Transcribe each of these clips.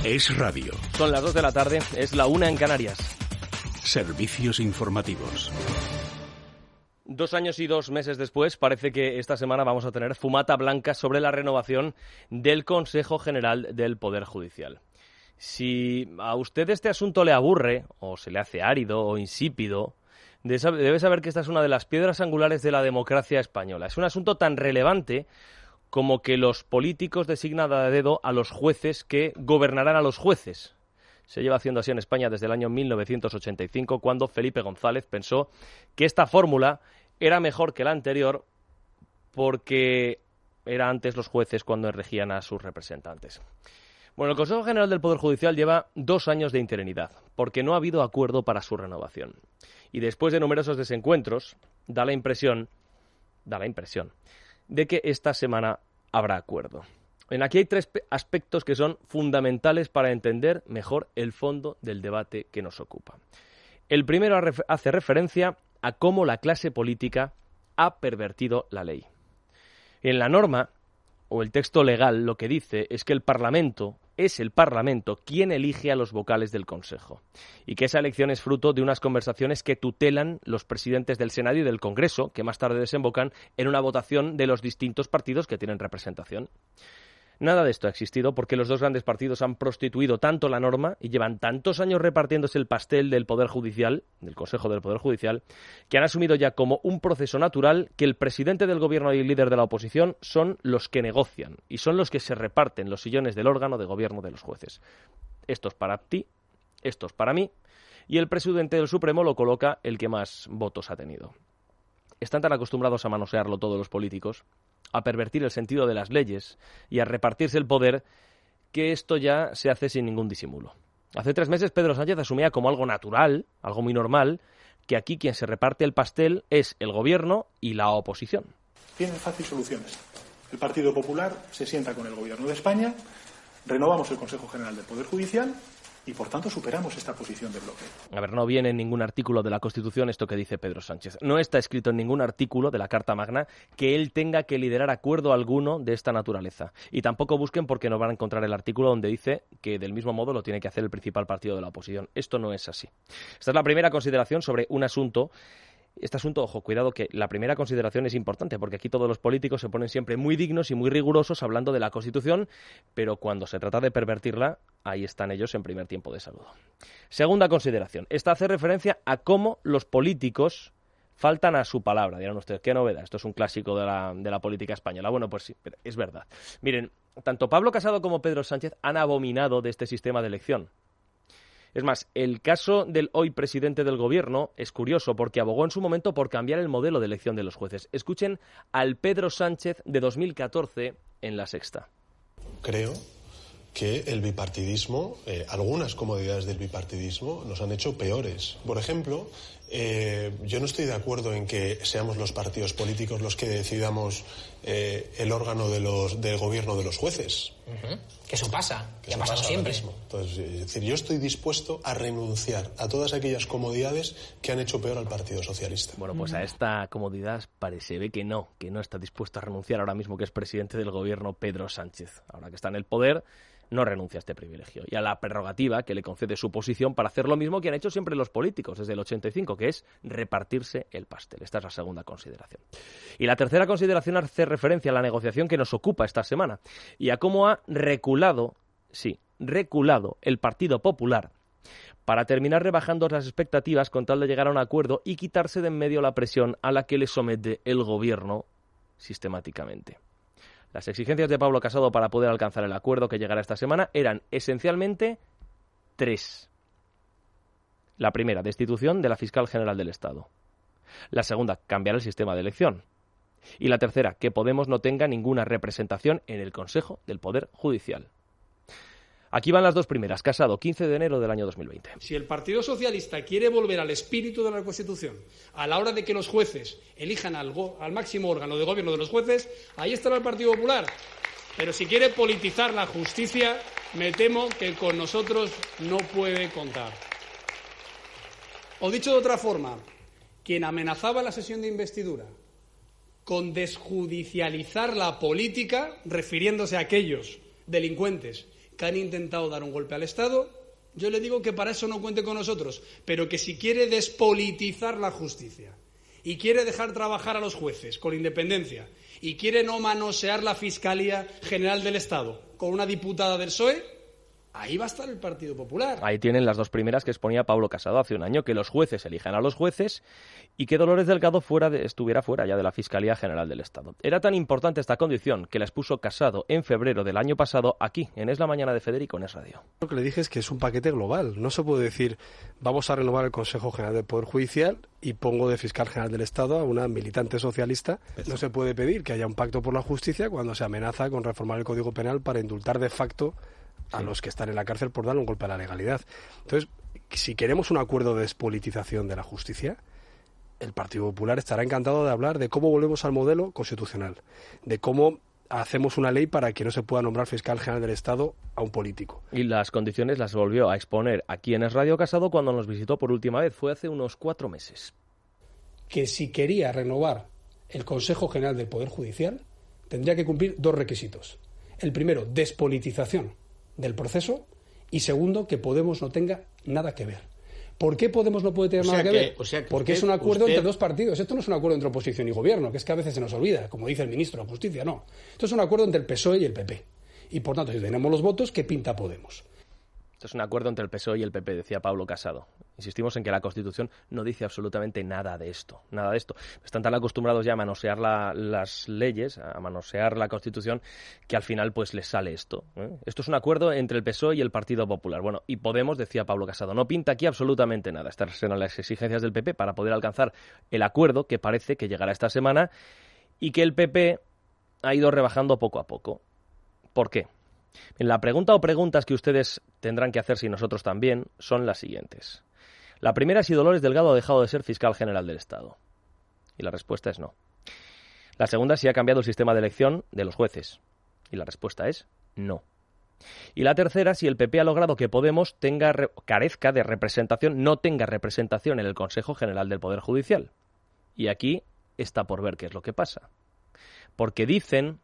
Es radio. Son las 2 de la tarde, es la 1 en Canarias. Servicios informativos. 2 años y 2 meses después, parece que esta semana vamos a tener fumata blanca sobre la renovación del Consejo General del Poder Judicial. Si a usted este asunto le aburre, o se le hace árido o insípido, debe saber que esta es una de las piedras angulares de la democracia española. Es un asunto tan relevante como que los políticos designan a dedo a los jueces que gobernarán a los jueces. Se lleva haciendo así en España desde el año 1985, cuando Felipe González pensó que esta fórmula era mejor que la anterior porque eran antes los jueces cuando elegían a sus representantes. Bueno, el Consejo General del Poder Judicial lleva 2 años de interinidad, porque no ha habido acuerdo para su renovación. Y después de numerosos desencuentros, da la impresión de que esta semana habrá acuerdo. Aquí hay 3 aspectos que son fundamentales para entender mejor el fondo del debate que nos ocupa. El primero hace referencia a cómo la clase política ha pervertido la ley. En la norma, o el texto legal, lo que dice es que es el Parlamento quien elige a los vocales del Consejo, y que esa elección es fruto de unas conversaciones que tutelan los presidentes del Senado y del Congreso, que más tarde desembocan en una votación de los distintos partidos que tienen representación. Nada de esto ha existido porque los 2 grandes partidos han prostituido tanto la norma y llevan tantos años repartiéndose el pastel del Poder Judicial, del Consejo del Poder Judicial, que han asumido ya como un proceso natural que el presidente del Gobierno y el líder de la oposición son los que negocian y son los que se reparten los sillones del órgano de gobierno de los jueces. Esto es para ti, esto es para mí, y el presidente del Supremo lo coloca el que más votos ha tenido. Están tan acostumbrados a manosearlo todos los políticos, a pervertir el sentido de las leyes y a repartirse el poder, que esto ya se hace sin ningún disimulo. Hace 3 meses Pedro Sánchez asumía como algo natural, algo muy normal, que aquí quien se reparte el pastel es el gobierno y la oposición. Tienen fácil soluciones. El Partido Popular se sienta con el gobierno de España, renovamos el Consejo General del Poder Judicial y, por tanto, superamos esta posición de bloque. A ver, no viene en ningún artículo de la Constitución esto que dice Pedro Sánchez. No está escrito en ningún artículo de la Carta Magna que él tenga que liderar acuerdo alguno de esta naturaleza. Y tampoco busquen porque no van a encontrar el artículo donde dice que del mismo modo lo tiene que hacer el principal partido de la oposición. Esto no es así. Esta es la primera consideración sobre un asunto. Este asunto, ojo, cuidado, que la primera consideración es importante, porque aquí todos los políticos se ponen siempre muy dignos y muy rigurosos hablando de la Constitución, pero cuando se trata de pervertirla, ahí están ellos en primer tiempo de saludo. Segunda consideración. Esta hace referencia a cómo los políticos faltan a su palabra. Dirán ustedes, qué novedad, esto es un clásico de la política española. Bueno, pues sí, es verdad. Miren, tanto Pablo Casado como Pedro Sánchez han abominado de este sistema de elección. Es más, el caso del hoy presidente del Gobierno es curioso porque abogó en su momento por cambiar el modelo de elección de los jueces. Escuchen al Pedro Sánchez de 2014 en La Sexta. Creo que el bipartidismo, algunas comodidades del bipartidismo nos han hecho peores. Por ejemplo, yo no estoy de acuerdo en que seamos los partidos políticos los que decidamos el órgano del gobierno de los jueces. Uh-huh. Que eso pasa, que ha pasado siempre. Entonces, es decir, yo estoy dispuesto a renunciar a todas aquellas comodidades que han hecho peor al Partido Socialista. Bueno, pues a esta comodidad parece que no está dispuesto a renunciar ahora mismo que es presidente del Gobierno Pedro Sánchez. Ahora que está en el poder, no renuncia a este privilegio y a la prerrogativa que le concede su posición para hacer lo mismo que han hecho siempre los políticos desde el 85, que es repartirse el pastel. Esta es la segunda consideración. Y la tercera consideración hace referencia a la negociación que nos ocupa esta semana y a cómo ha reculado el Partido Popular para terminar rebajando las expectativas con tal de llegar a un acuerdo y quitarse de en medio la presión a la que le somete el Gobierno sistemáticamente. Las exigencias de Pablo Casado para poder alcanzar el acuerdo que llegará esta semana eran esencialmente 3. La primera, destitución de la fiscal general del Estado. La segunda, cambiar el sistema de elección. Y la tercera, que Podemos no tenga ninguna representación en el Consejo del Poder Judicial. Aquí van las 2 primeras. Casado, 15 de enero del año 2020. Si el Partido Socialista quiere volver al espíritu de la Constitución a la hora de que los jueces elijan al máximo órgano de gobierno de los jueces, ahí estará el Partido Popular. Pero si quiere politizar la justicia, me temo que con nosotros no puede contar. O dicho de otra forma, quien amenazaba la sesión de investidura con desjudicializar la política, refiriéndose a aquellos delincuentes que han intentado dar un golpe al Estado, yo le digo que para eso no cuente con nosotros, pero que si quiere despolitizar la justicia y quiere dejar trabajar a los jueces con independencia y quiere no manosear la Fiscalía General del Estado con una diputada del PSOE, ahí va a estar el Partido Popular. Ahí tienen las dos primeras que exponía Pablo Casado hace un año, que los jueces elijan a los jueces y que Dolores Delgado estuviera fuera ya de la Fiscalía General del Estado. Era tan importante esta condición que la expuso Casado en febrero del año pasado aquí, en Es la Mañana de Federico, en Es Radio. Lo que le dije es que es un paquete global. No se puede decir, vamos a renovar el Consejo General del Poder Judicial y pongo de fiscal general del Estado a una militante socialista. No se puede pedir que haya un pacto por la justicia cuando se amenaza con reformar el Código Penal para indultar de facto a los que están en la cárcel por dar un golpe a la legalidad. Entonces, si queremos un acuerdo de despolitización de la justicia, el Partido Popular estará encantado de hablar de cómo volvemos al modelo constitucional, de cómo hacemos una ley para que no se pueda nombrar fiscal general del Estado a un político. Y las condiciones las volvió a exponer aquí en Es Radio Casado cuando nos visitó por última vez. Fue hace unos 4 meses. Que si quería renovar el Consejo General del Poder Judicial, tendría que cumplir 2 requisitos. El primero, despolitización del proceso, y segundo, que Podemos no tenga nada que ver. ¿Por qué Podemos no puede tener nada que ver? Porque es un acuerdo entre 2 partidos. Esto no es un acuerdo entre oposición y gobierno, que es que a veces se nos olvida, como dice el ministro de Justicia, no. Esto es un acuerdo entre el PSOE y el PP. Y por tanto, si tenemos los votos, ¿qué pinta Podemos? Esto es un acuerdo entre el PSOE y el PP, decía Pablo Casado. Insistimos en que la Constitución no dice absolutamente nada de esto. Nada de esto. Están tan acostumbrados ya a manosear las leyes, a manosear la Constitución, que al final pues les sale esto. Esto es un acuerdo entre el PSOE y el Partido Popular. Bueno, y Podemos, decía Pablo Casado, no pinta aquí absolutamente nada. Estas serán las exigencias del PP para poder alcanzar el acuerdo que parece que llegará esta semana y que el PP ha ido rebajando poco a poco. ¿Por qué? La pregunta o preguntas que ustedes tendrán que hacerse y nosotros también son las siguientes. La primera es si Dolores Delgado ha dejado de ser fiscal general del Estado. Y la respuesta es no. La segunda es si ha cambiado el sistema de elección de los jueces. Y la respuesta es no. Y la tercera, si el PP ha logrado que Podemos carezca de representación, no tenga representación en el Consejo General del Poder Judicial. Y aquí está por ver qué es lo que pasa. Porque dicen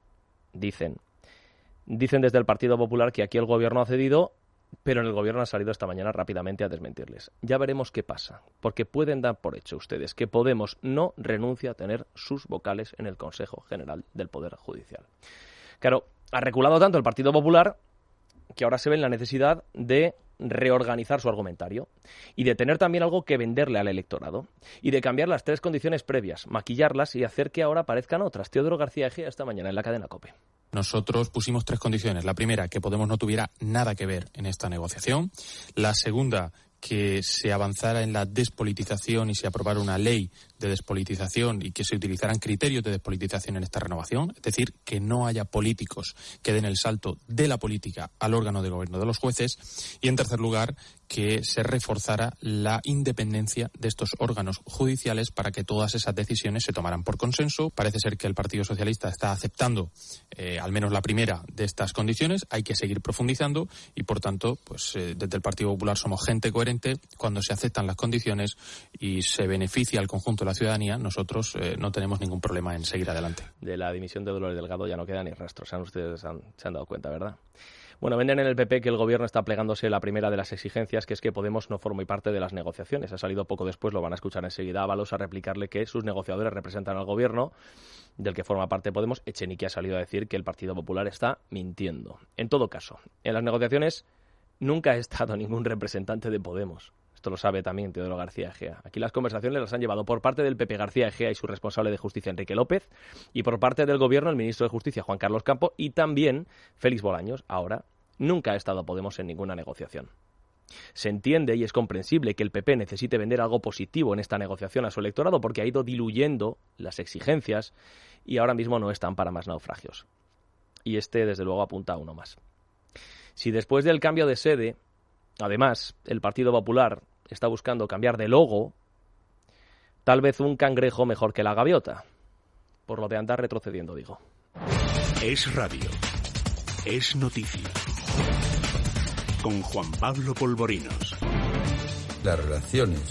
desde el Partido Popular que aquí el gobierno ha cedido, pero en el gobierno ha salido esta mañana rápidamente a desmentirles. Ya veremos qué pasa, porque pueden dar por hecho ustedes que Podemos no renuncia a tener sus vocales en el Consejo General del Poder Judicial. Claro, ha reculado tanto el Partido Popular que ahora se ve en la necesidad de reorganizar su argumentario y de tener también algo que venderle al electorado y de cambiar las 3 condiciones previas, maquillarlas y hacer que ahora parezcan otras. Teodoro García Egea esta mañana en la cadena COPE. Nosotros pusimos 3 condiciones. La primera, que Podemos no tuviera nada que ver en esta negociación. La segunda, que se avanzara en la despolitización y se aprobara una ley de despolitización y que se utilizaran criterios de despolitización en esta renovación, es decir, que no haya políticos que den el salto de la política al órgano de gobierno de los jueces, y en tercer lugar, que se reforzara la independencia de estos órganos judiciales para que todas esas decisiones se tomaran por consenso. Parece ser que el Partido Socialista está aceptando al menos la primera de estas condiciones. Hay que seguir profundizando y, por tanto, pues desde el Partido Popular somos gente coherente. Cuando se aceptan las condiciones y se beneficia al conjunto de la ciudadanía, nosotros no tenemos ningún problema en seguir adelante. De la dimisión de Dolores Delgado ya no queda ni rastro. Ustedes se han dado cuenta, ¿verdad? Bueno, venden en el PP que el gobierno está plegándose la primera de las exigencias, que es que Podemos no forme parte de las negociaciones. Ha salido poco después, lo van a escuchar enseguida, Ábalos a replicarle que sus negociadores representan al gobierno, del que forma parte Podemos. Echenique ha salido a decir que el Partido Popular está mintiendo. En todo caso, en las negociaciones nunca ha estado ningún representante de Podemos. Esto lo sabe también Teodoro García Egea. Aquí las conversaciones las han llevado por parte del PP García Egea y su responsable de Justicia, Enrique López, y por parte del Gobierno, el ministro de Justicia, Juan Carlos Campo, y también Félix Bolaños. Ahora, nunca ha estado Podemos en ninguna negociación. Se entiende y es comprensible que el PP necesite vender algo positivo en esta negociación a su electorado porque ha ido diluyendo las exigencias y ahora mismo no están para más naufragios. Y desde luego, apunta a uno más. Si después del cambio de sede, además, el Partido Popular está buscando cambiar de logo, tal vez un cangrejo mejor que la gaviota. Por lo de andar retrocediendo, digo. Es radio. Es noticia. Con Juan Pablo Polvorinos. Las relaciones de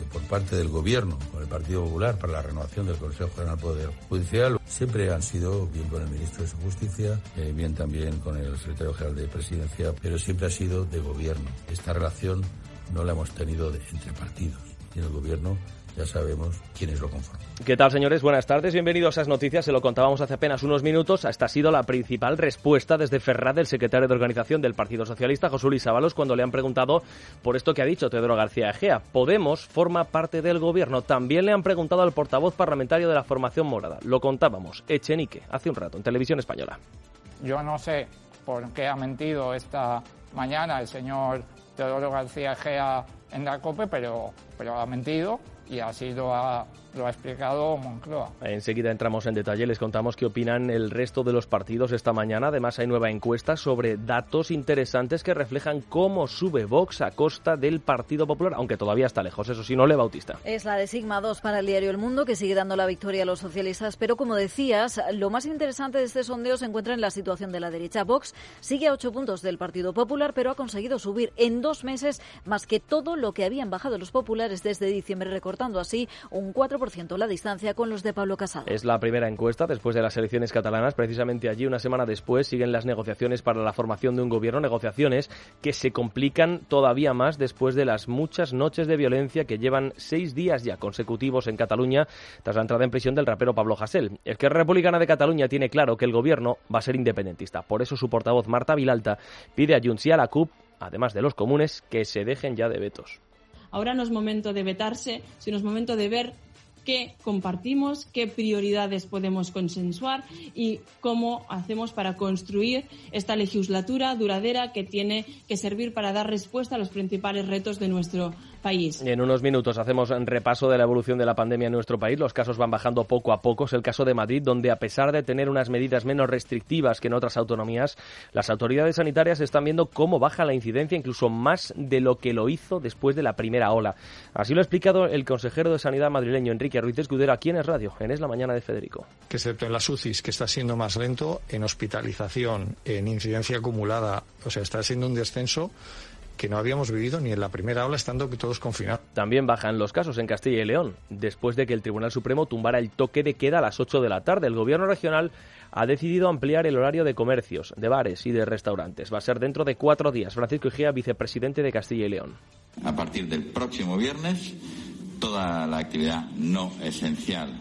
por parte del Gobierno con el Partido Popular para la renovación del Consejo General del Poder Judicial siempre han sido bien con el Ministro de Justicia, bien también con el Secretario General de Presidencia, pero siempre ha sido de Gobierno. Esta relación no la hemos tenido entre partidos y en el Gobierno ya sabemos quiénes lo conforman. ¿Qué tal, señores? Buenas tardes, bienvenidos a esas noticias. Se lo contábamos hace apenas unos minutos. Esta ha sido la principal respuesta desde Ferraz del secretario de Organización del Partido Socialista, José Luis Ábalos, cuando le han preguntado por esto que ha dicho Teodoro García Egea. Podemos forma parte del Gobierno. También le han preguntado al portavoz parlamentario de la formación morada. Lo contábamos, Echenique, hace un rato, en Televisión Española. Yo no sé por qué ha mentido esta mañana el señor Teodoro García Egea en la COPE, pero ha mentido. Y así lo ha explicado Moncloa. Enseguida entramos en detalle, les contamos qué opinan el resto de los partidos esta mañana. Además hay nueva encuesta sobre datos interesantes que reflejan cómo sube Vox a costa del Partido Popular, aunque todavía está lejos, eso sí, no le Bautista. Es la de Sigma 2 para el diario El Mundo, que sigue dando la victoria a los socialistas, pero como decías, lo más interesante de este sondeo se encuentra en la situación de la derecha. Vox sigue a 8 puntos del Partido Popular, pero ha conseguido subir en 2 meses más que todo lo que habían bajado los populares desde diciembre, recortando así un 4% la distancia con los de Pablo Casado. Es la primera encuesta después de las elecciones catalanas. Precisamente allí, una semana después, siguen las negociaciones para la formación de un gobierno, negociaciones que se complican todavía más después de las muchas noches de violencia que llevan 6 días ya consecutivos en Cataluña tras la entrada en prisión del rapero Pablo Hasél. Esquerra Republicana de Cataluña tiene claro que el gobierno va a ser independentista. Por eso su portavoz Marta Vilalta pide a Junts y a la CUP, además de los comunes, que se dejen ya de vetos. Ahora no es momento de vetarse, sino es momento de ver qué compartimos, qué prioridades podemos consensuar y cómo hacemos para construir esta legislatura duradera que tiene que servir para dar respuesta a los principales retos de nuestro país. En unos minutos hacemos un repaso de la evolución de la pandemia en nuestro país. Los casos van bajando poco a poco. Es el caso de Madrid, donde a pesar de tener unas medidas menos restrictivas que en otras autonomías, las autoridades sanitarias están viendo cómo baja la incidencia, incluso más de lo que lo hizo después de la primera ola. Así lo ha explicado el consejero de Sanidad madrileño, Enrique Ruiz Escudero, aquí en Es Radio, en Es la Mañana de Federico. Que excepto en las UCIs, que está siendo más lento, en hospitalización, en incidencia acumulada, o sea, está siendo un descenso que no habíamos vivido ni en la primera ola, estando todos confinados. También bajan los casos en Castilla y León, después de que el Tribunal Supremo tumbara el toque de queda a las 8 de la tarde. El Gobierno regional ha decidido ampliar el horario de comercios, de bares y de restaurantes. Va a ser dentro de 4 días. Francisco Igea, vicepresidente de Castilla y León. A partir del próximo viernes, toda la actividad no esencial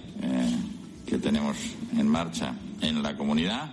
que tenemos en marcha en la comunidad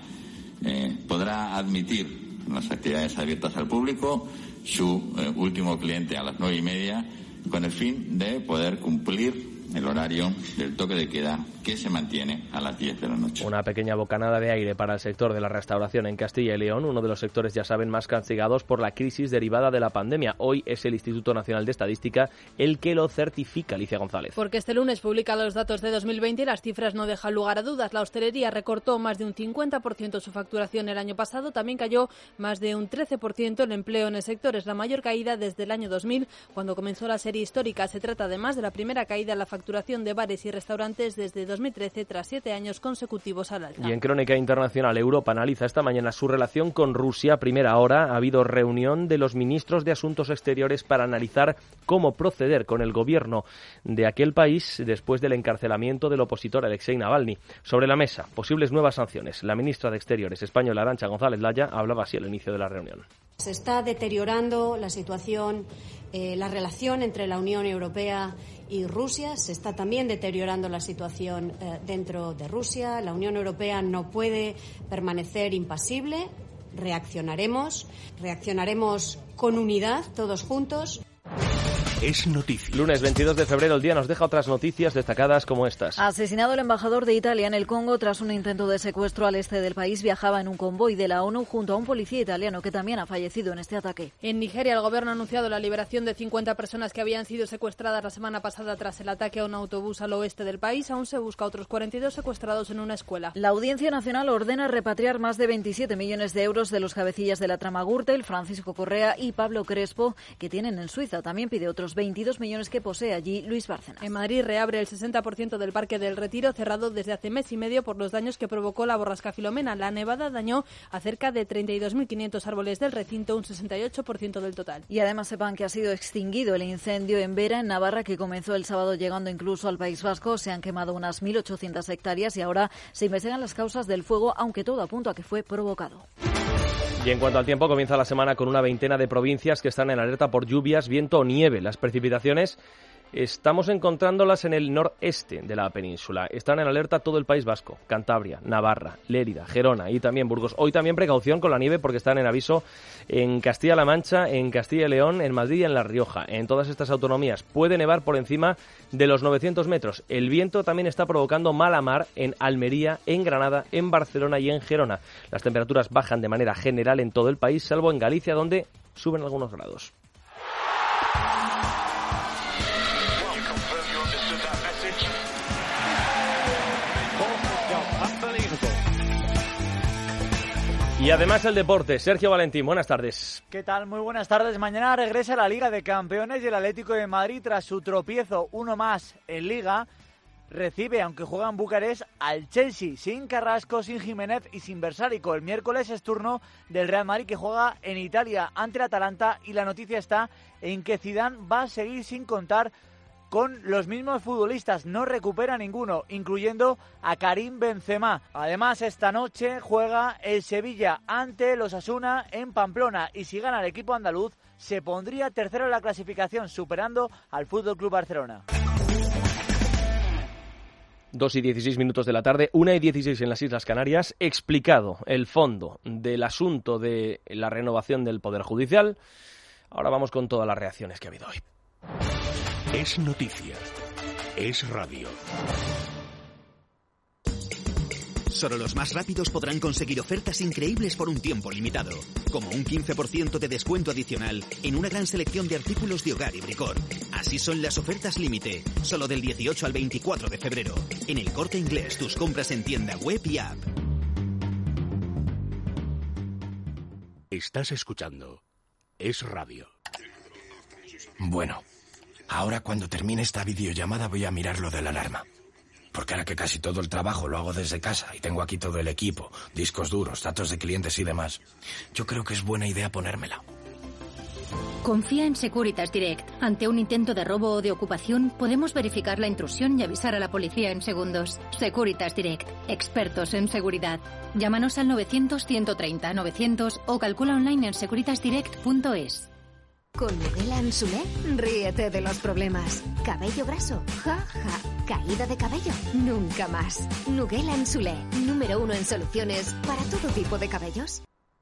podrá admitir las actividades abiertas al público, su último cliente a las 9:30, con el fin de poder cumplir el horario del toque de queda, que se mantiene a las 10 de la noche. Una pequeña bocanada de aire para el sector de la restauración en Castilla y León, uno de los sectores, ya saben, más castigados por la crisis derivada de la pandemia. Hoy es el Instituto Nacional de Estadística el que lo certifica, Alicia González. Porque este lunes publica los datos de 2020 y las cifras no dejan lugar a dudas. La hostelería recortó más de un 50% su facturación el año pasado, también cayó más de un 13% el empleo en el sector. Es la mayor caída desde el año 2000, cuando comenzó la serie histórica. Se trata además de la primera caída en la facturación de bares y restaurantes desde 2013, tras 7 años consecutivos al alza. Y en Crónica Internacional, Europa analiza esta mañana su relación con Rusia. A primera hora ha habido reunión de los ministros de Asuntos Exteriores para analizar cómo proceder con el gobierno de aquel país después del encarcelamiento del opositor Alexei Navalny. Sobre la mesa, posibles nuevas sanciones. La ministra de Exteriores española, Arantxa González Laya, hablaba así al inicio de la reunión. Se está deteriorando la situación, la relación entre la Unión Europea y Rusia. Se está también deteriorando la situación dentro de Rusia. La Unión Europea no puede permanecer impasible. Reaccionaremos con unidad, todos juntos. Es noticia. Lunes 22 de febrero, el día nos deja otras noticias destacadas como estas. Asesinado el embajador de Italia en el Congo tras un intento de secuestro al este del país. Viajaba en un convoy de la ONU junto a un policía italiano que también ha fallecido en este ataque. En Nigeria, el gobierno ha anunciado la liberación de 50 personas que habían sido secuestradas la semana pasada tras el ataque a un autobús al oeste del país. Aún se busca a otros 42 secuestrados en una escuela. La Audiencia Nacional ordena repatriar más de 27 millones de euros de los cabecillas de la trama Gürtel, Francisco Correa y Pablo Crespo, que tienen en Suiza. También pide otros los 22 millones que posee allí Luis Bárcenas. En Madrid reabre el 60% del Parque del Retiro, cerrado desde hace mes y medio por los daños que provocó la borrasca Filomena. La nevada dañó a cerca de 32.500 árboles del recinto, un 68% del total. Y además sepan que ha sido extinguido el incendio en Vera, en Navarra, que comenzó el sábado llegando incluso al País Vasco. Se han quemado unas 1.800 hectáreas y ahora se investigan las causas del fuego, aunque todo apunta a que fue provocado. Y en cuanto al tiempo, comienza la semana con una veintena de provincias que están en alerta por lluvias, viento o nieve. Las precipitaciones estamos encontrándolas en el noreste de la península. Están en alerta todo el País Vasco, Cantabria, Navarra, Lérida, Gerona y también Burgos. Hoy también precaución con la nieve porque están en aviso en Castilla-La Mancha, en Castilla y León, en Madrid y en La Rioja. En todas estas autonomías puede nevar por encima de los 900 metros. El viento también está provocando mala mar en Almería, en Granada, en Barcelona y en Gerona. Las temperaturas bajan de manera general en todo el país, salvo en Galicia, donde suben algunos grados. Y además el deporte. Sergio Valentín, buenas tardes. ¿Qué tal? Muy buenas tardes. Mañana regresa la Liga de Campeones y el Atlético de Madrid, tras su tropiezo, uno más en Liga, recibe, aunque juega en Bucarest, al Chelsea, sin Carrasco, sin Jiménez y sin Versálico. El miércoles es turno del Real Madrid, que juega en Italia ante el Atalanta, y la noticia está en que Zidane va a seguir sin contar con los mismos futbolistas, no recupera ninguno, incluyendo a Karim Benzema. Además, esta noche juega el Sevilla ante los Osasuna en Pamplona, y si gana el equipo andaluz, se pondría tercero en la clasificación, superando al FC Barcelona. 2:16 de la tarde, 1:16 en las Islas Canarias. Explicado el fondo del asunto de la renovación del Poder Judicial, ahora vamos con todas las reacciones que ha habido hoy. Es noticia. Es radio. Solo los más rápidos podrán conseguir ofertas increíbles por un tiempo limitado, como un 15% de descuento adicional en una gran selección de artículos de hogar y bricor. Así son las ofertas límite, solo del 18 al 24 de febrero. En El Corte Inglés, tus compras en tienda web y app. Estás escuchando Es radio. Bueno, ahora cuando termine esta videollamada voy a mirar lo de la alarma. Porque ahora que casi todo el trabajo lo hago desde casa y tengo aquí todo el equipo, discos duros, datos de clientes y demás, yo creo que es buena idea ponérmela. Confía en Securitas Direct. Ante un intento de robo o de ocupación, podemos verificar la intrusión y avisar a la policía en segundos. Securitas Direct. Expertos en seguridad. Llámanos al 900-130-900 o calcula online en securitasdirect.es. Con Nuguela Ansulé, ríete de los problemas. Cabello graso, ja, ja. Caída de cabello, nunca más. Nuguela Ansulé, número 1 en soluciones para todo tipo de cabellos.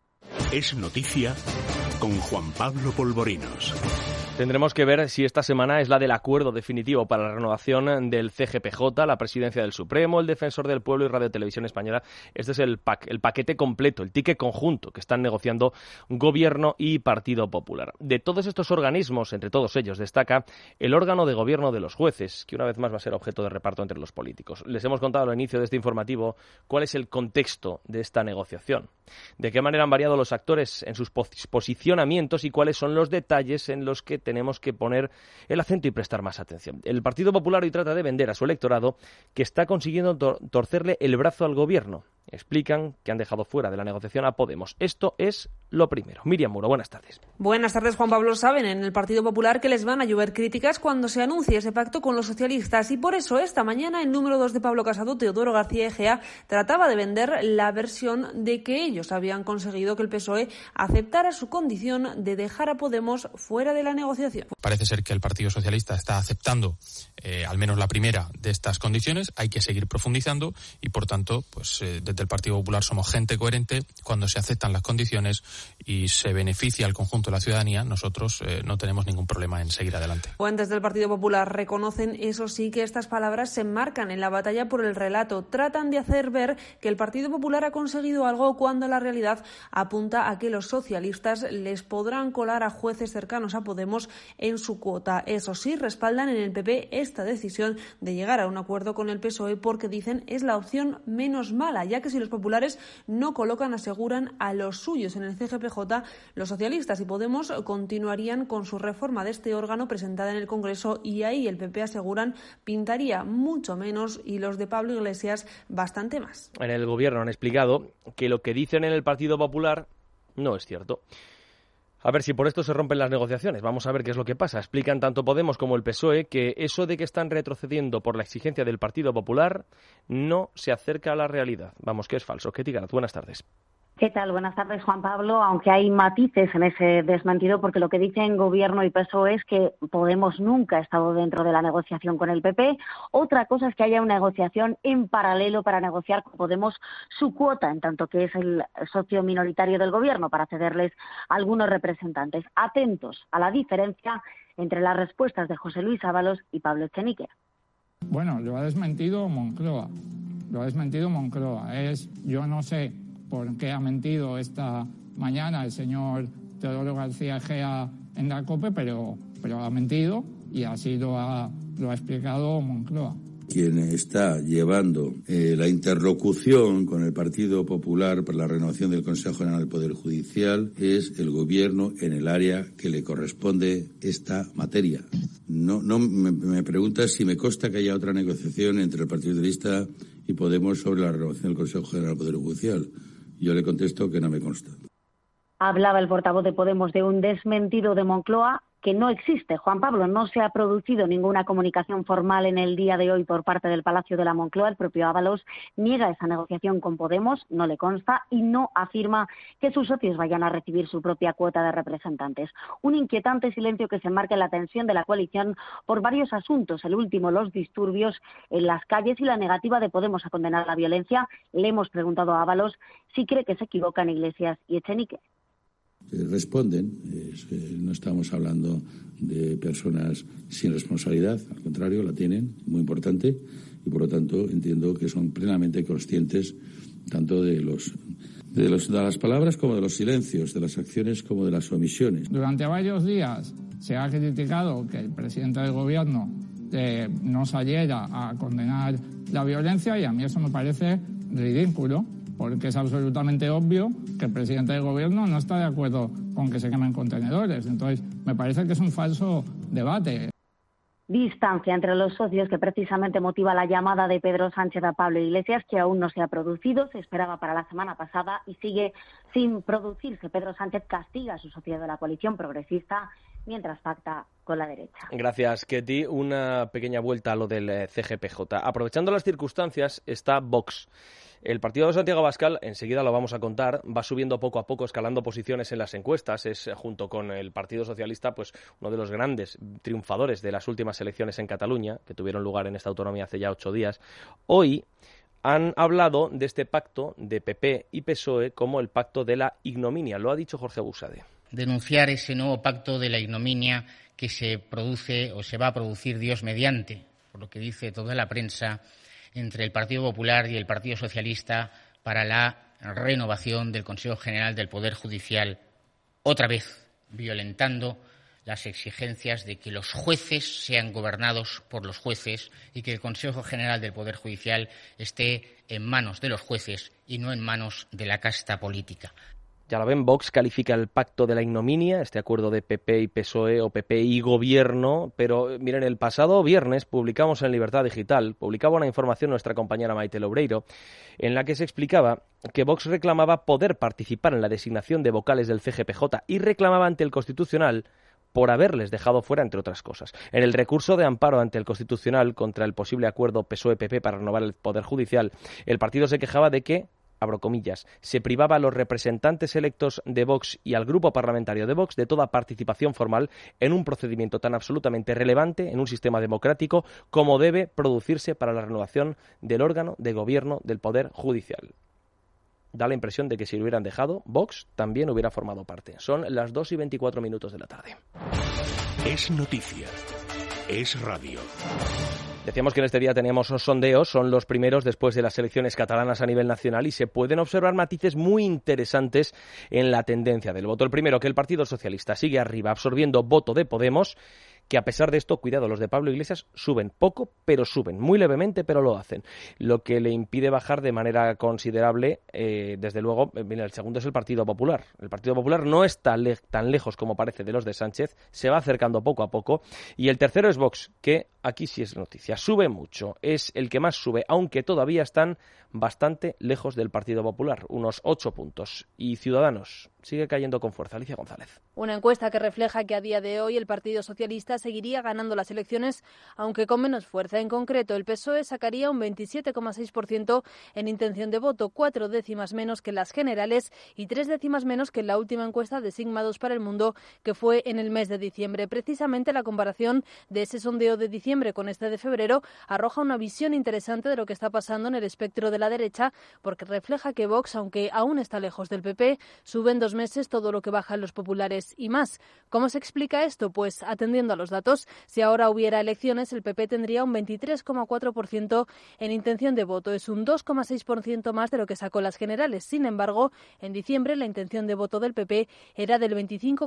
Es noticia con Juan Pablo Polvorinos. Tendremos que ver si esta semana es la del acuerdo definitivo para la renovación del CGPJ, la Presidencia del Supremo, el Defensor del Pueblo y Radio Televisión Española. Este es el paquete completo, el ticket conjunto que están negociando Gobierno y Partido Popular. De todos estos organismos, entre todos ellos, destaca el órgano de gobierno de los jueces, que una vez más va a ser objeto de reparto entre los políticos. Les hemos contado al inicio de este informativo cuál es el contexto de esta negociación, de qué manera han variado los actores en sus posicionamientos y cuáles son los detalles en los que tenemos que poner el acento y prestar más atención. El Partido Popular hoy trata de vender a su electorado que está consiguiendo torcerle el brazo al gobierno. Explican que han dejado fuera de la negociación a Podemos. Esto es lo primero. Miriam Muro, buenas tardes. Buenas tardes, Juan Pablo. Saben en el Partido Popular que les van a llover críticas cuando se anuncie ese pacto con los socialistas, y por eso esta mañana el número 2 de Pablo Casado, Teodoro García Egea, trataba de vender la versión de que ellos habían conseguido que el PSOE aceptara su condición de dejar a Podemos fuera de la negociación. Parece ser que el Partido Socialista está aceptando al menos la primera de estas condiciones. Hay que seguir profundizando y, por tanto, pues desde el Partido Popular somos gente coherente. Cuando se aceptan las condiciones y se beneficia al conjunto de la ciudadanía, nosotros no tenemos ningún problema en seguir adelante. Fuentes del Partido Popular reconocen, eso sí, que estas palabras se enmarcan en la batalla por el relato. Tratan de hacer ver que el Partido Popular ha conseguido algo cuando la realidad apunta a que los socialistas les podrán colar a jueces cercanos a Podemos Podemos en su cuota. Eso sí, respaldan en el PP esta decisión de llegar a un acuerdo con el PSOE porque dicen es la opción menos mala, ya que si los populares no colocan, aseguran, a los suyos en el CGPJ, los socialistas y Podemos continuarían con su reforma de este órgano presentada en el Congreso y ahí el PP, aseguran, pintaría mucho menos y los de Pablo Iglesias bastante más. En el Gobierno han explicado que lo que dicen en el Partido Popular no es cierto. A ver si por esto se rompen las negociaciones. Vamos a ver qué es lo que pasa. Explican tanto Podemos como el PSOE que eso de que están retrocediendo por la exigencia del Partido Popular no se acerca a la realidad. Vamos, que es falso. Ketty Garat, buenas tardes. ¿Qué tal? Buenas tardes, Juan Pablo. Aunque hay matices en ese desmentido, porque lo que dicen Gobierno y PSOE es que Podemos nunca ha estado dentro de la negociación con el PP. Otra cosa es que haya una negociación en paralelo para negociar con Podemos su cuota, en tanto que es el socio minoritario del Gobierno, para cederles a algunos representantes. Atentos a la diferencia entre las respuestas de José Luis Ábalos y Pablo Echenique. Bueno, lo ha desmentido Moncloa. Yo no sé por qué ha mentido esta mañana el señor Teodoro García Egea en la COPE, pero ha mentido y así lo ha explicado Moncloa. Quien está llevando la interlocución con el Partido Popular para la renovación del Consejo General del Poder Judicial es el Gobierno en el área que le corresponde esta materia. No me pregunta si me consta que haya otra negociación entre el Partido Socialista y Podemos sobre la renovación del Consejo General del Poder Judicial. Yo le contesto que no me consta. Hablaba el portavoz de Podemos de un desmentido de Moncloa que no existe. Juan Pablo, no se ha producido ninguna comunicación formal en el día de hoy por parte del Palacio de la Moncloa. El propio Ábalos niega esa negociación con Podemos, no le consta y no afirma que sus socios vayan a recibir su propia cuota de representantes. Un inquietante silencio que se enmarca en la tensión de la coalición por varios asuntos. El último, los disturbios en las calles y la negativa de Podemos a condenar la violencia. Le hemos preguntado a Ábalos si cree que se equivocan Iglesias y Echenique. Responden, no estamos hablando de personas sin responsabilidad, al contrario, la tienen, muy importante, y por lo tanto entiendo que son plenamente conscientes tanto de las palabras como de los silencios, de las acciones como de las omisiones. Durante varios días se ha criticado que el presidente del Gobierno no saliera a condenar la violencia y a mí eso me parece ridículo, porque es absolutamente obvio que el presidente del Gobierno no está de acuerdo con que se quemen contenedores. Entonces, me parece que es un falso debate. Distancia entre los socios que precisamente motiva la llamada de Pedro Sánchez a Pablo Iglesias, que aún no se ha producido, se esperaba para la semana pasada y sigue sin producirse. Pedro Sánchez castiga a su socio de la coalición progresista mientras pacta con la derecha. Gracias, Ketty. Una pequeña vuelta a lo del CGPJ. Aprovechando las circunstancias, está Vox. El partido de Santiago Abascal, enseguida lo vamos a contar, va subiendo poco a poco, escalando posiciones en las encuestas. Es, junto con el Partido Socialista, pues uno de los grandes triunfadores de las últimas elecciones en Cataluña, que tuvieron lugar en esta autonomía hace ya 8 días. Hoy han hablado de este pacto de PP y PSOE como el pacto de la ignominia. Lo ha dicho Jorge Buxade. Denunciar ese nuevo pacto de la ignominia que se produce o se va a producir Dios mediante, por lo que dice toda la prensa, entre el Partido Popular y el Partido Socialista para la renovación del Consejo General del Poder Judicial, otra vez violentando las exigencias de que los jueces sean gobernados por los jueces y que el Consejo General del Poder Judicial esté en manos de los jueces y no en manos de la casta política. Ya lo ven, Vox califica el pacto de la ignominia, este acuerdo de PP y PSOE o PP y Gobierno, pero miren, el pasado viernes publicamos en Libertad Digital, publicaba una información nuestra compañera Maite Loureiro, en la que se explicaba que Vox reclamaba poder participar en la designación de vocales del CGPJ y reclamaba ante el Constitucional por haberles dejado fuera, entre otras cosas. En el recurso de amparo ante el Constitucional contra el posible acuerdo PSOE-PP para renovar el Poder Judicial, el partido se quejaba de que, abro comillas, se privaba a los representantes electos de Vox y al grupo parlamentario de Vox de toda participación formal en un procedimiento tan absolutamente relevante en un sistema democrático como debe producirse para la renovación del órgano de gobierno del Poder Judicial. Da la impresión de que si lo hubieran dejado, Vox también hubiera formado parte. Son las 2:24 de la tarde. Es noticia. Es radio. Decíamos que en este día teníamos sondeos, son los primeros después de las elecciones catalanas a nivel nacional y se pueden observar matices muy interesantes en la tendencia del voto. El primero, que el Partido Socialista sigue arriba absorbiendo voto de Podemos, que a pesar de esto, cuidado, los de Pablo Iglesias suben poco, pero suben, muy levemente, pero lo hacen. Lo que le impide bajar de manera considerable, desde luego, mira, el segundo es el Partido Popular. El Partido Popular no está tan lejos como parece de los de Sánchez, se va acercando poco a poco. Y el tercero es Vox, que aquí sí es noticia, sube mucho, es el que más sube, aunque todavía están bastante lejos del Partido Popular, unos 8 puntos. Y Ciudadanos sigue cayendo con fuerza. Alicia González. Una encuesta que refleja que a día de hoy el Partido Socialista seguiría ganando las elecciones, aunque con menos fuerza. En concreto, el PSOE sacaría un 27,6% en intención de voto, 4 décimas menos que las generales y 3 décimas menos que en la última encuesta de Sigma 2 para el Mundo, que fue en el mes de diciembre. Precisamente la comparación de ese sondeo de diciembre con este de febrero arroja una visión interesante de lo que está pasando en el espectro de la derecha, porque refleja que Vox, aunque aún está lejos del PP, sube en 2 meses todo lo que bajan los populares y más. ¿Cómo se explica esto? Pues atendiendo a los datos, si ahora hubiera elecciones, el PP tendría un 23,4% en intención de voto. Es un 2,6% más de lo que sacó las generales. Sin embargo, en diciembre la intención de voto del PP era del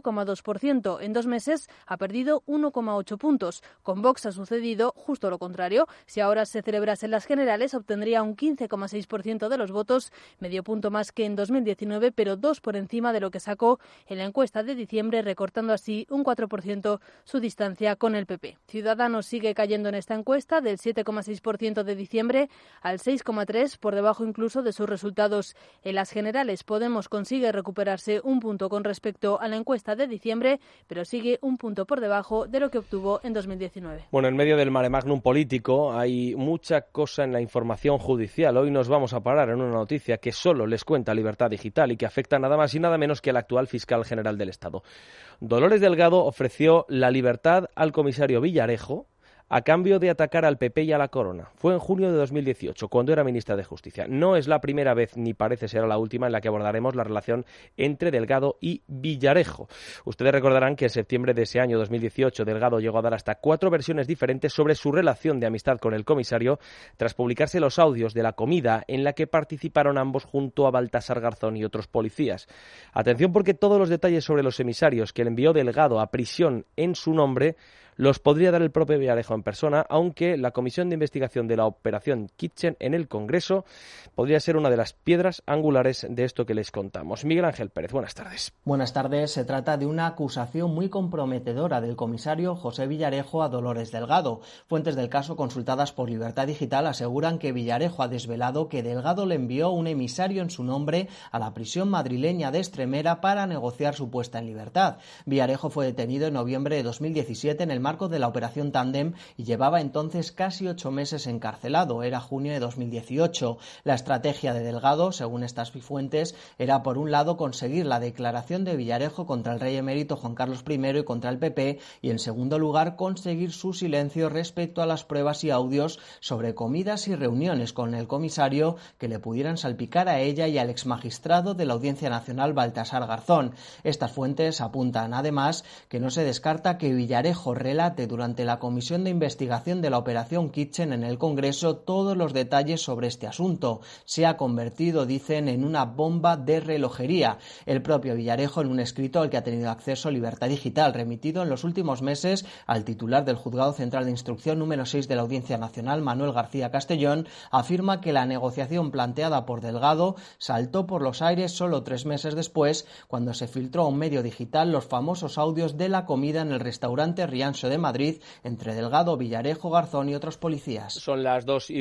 25,2%. En 2 meses ha perdido 1,8 puntos. Con Vox ha sucedido justo lo contrario. Si ahora se celebrasen las generales, obtendría un 15,6% de los votos, medio punto más que en 2019, pero 2 por encima de lo que sacó en la encuesta de diciembre, recortando así un 4% su distancia con el PP. Ciudadanos sigue cayendo en esta encuesta del 7,6% de diciembre al 6,3%, por debajo incluso de sus resultados en las generales. Podemos consigue recuperarse un punto con respecto a la encuesta de diciembre, pero sigue un punto por debajo de lo que obtuvo en 2019. Bueno, en medio del mare magnum político hay mucha cosa en la información judicial. Hoy nos vamos a parar en una noticia que solo les cuenta Libertad Digital y que afecta nada más y nada menos que al actual fiscal general del Estado. Dolores Delgado ofreció la libertad al comisario Villarejo a cambio de atacar al PP y a la Corona. Fue en junio de 2018, cuando era ministra de Justicia. No es la primera vez, ni parece ser la última, en la que abordaremos la relación entre Delgado y Villarejo. Ustedes recordarán que en septiembre de ese año 2018, Delgado llegó a dar hasta 4 versiones diferentes sobre su relación de amistad con el comisario, tras publicarse los audios de la comida en la que participaron ambos junto a Baltasar Garzón y otros policías. Atención, porque todos los detalles sobre los emisarios que le envió Delgado a prisión en su nombre los podría dar el propio Villarejo en persona, aunque la Comisión de Investigación de la Operación Kitchen en el Congreso podría ser una de las piedras angulares de esto que les contamos. Miguel Ángel Pérez, buenas tardes. Buenas tardes. Se trata de una acusación muy comprometedora del comisario José Villarejo a Dolores Delgado. Fuentes del caso consultadas por Libertad Digital aseguran que Villarejo ha desvelado que Delgado le envió un emisario en su nombre a la prisión madrileña de Extremera para negociar su puesta en libertad. Villarejo fue detenido en noviembre de 2017 en el marco de la Operación Tándem y llevaba entonces casi 8 meses encarcelado. Era junio de 2018. La estrategia de Delgado, según estas fuentes, era por un lado conseguir la declaración de Villarejo contra el rey emérito Juan Carlos I y contra el PP, y en segundo lugar conseguir su silencio respecto a las pruebas y audios sobre comidas y reuniones con el comisario que le pudieran salpicar a ella y al exmagistrado de la Audiencia Nacional Baltasar Garzón. Estas fuentes apuntan además que no se descarta que Villarejo relate durante la Comisión de Investigación de la Operación Kitchen en el Congreso todos los detalles sobre este asunto. Se ha convertido, dicen, en una bomba de relojería. El propio Villarejo, en un escrito al que ha tenido acceso Libertad Digital, remitido en los últimos meses al titular del Juzgado Central de Instrucción número 6 de la Audiencia Nacional, Manuel García Castellón, afirma que la negociación planteada por Delgado saltó por los aires solo 3 meses después, cuando se filtró a un medio digital los famosos audios de la comida en el restaurante Rianso de Madrid entre Delgado, Villarejo, Garzón y otros policías. Son las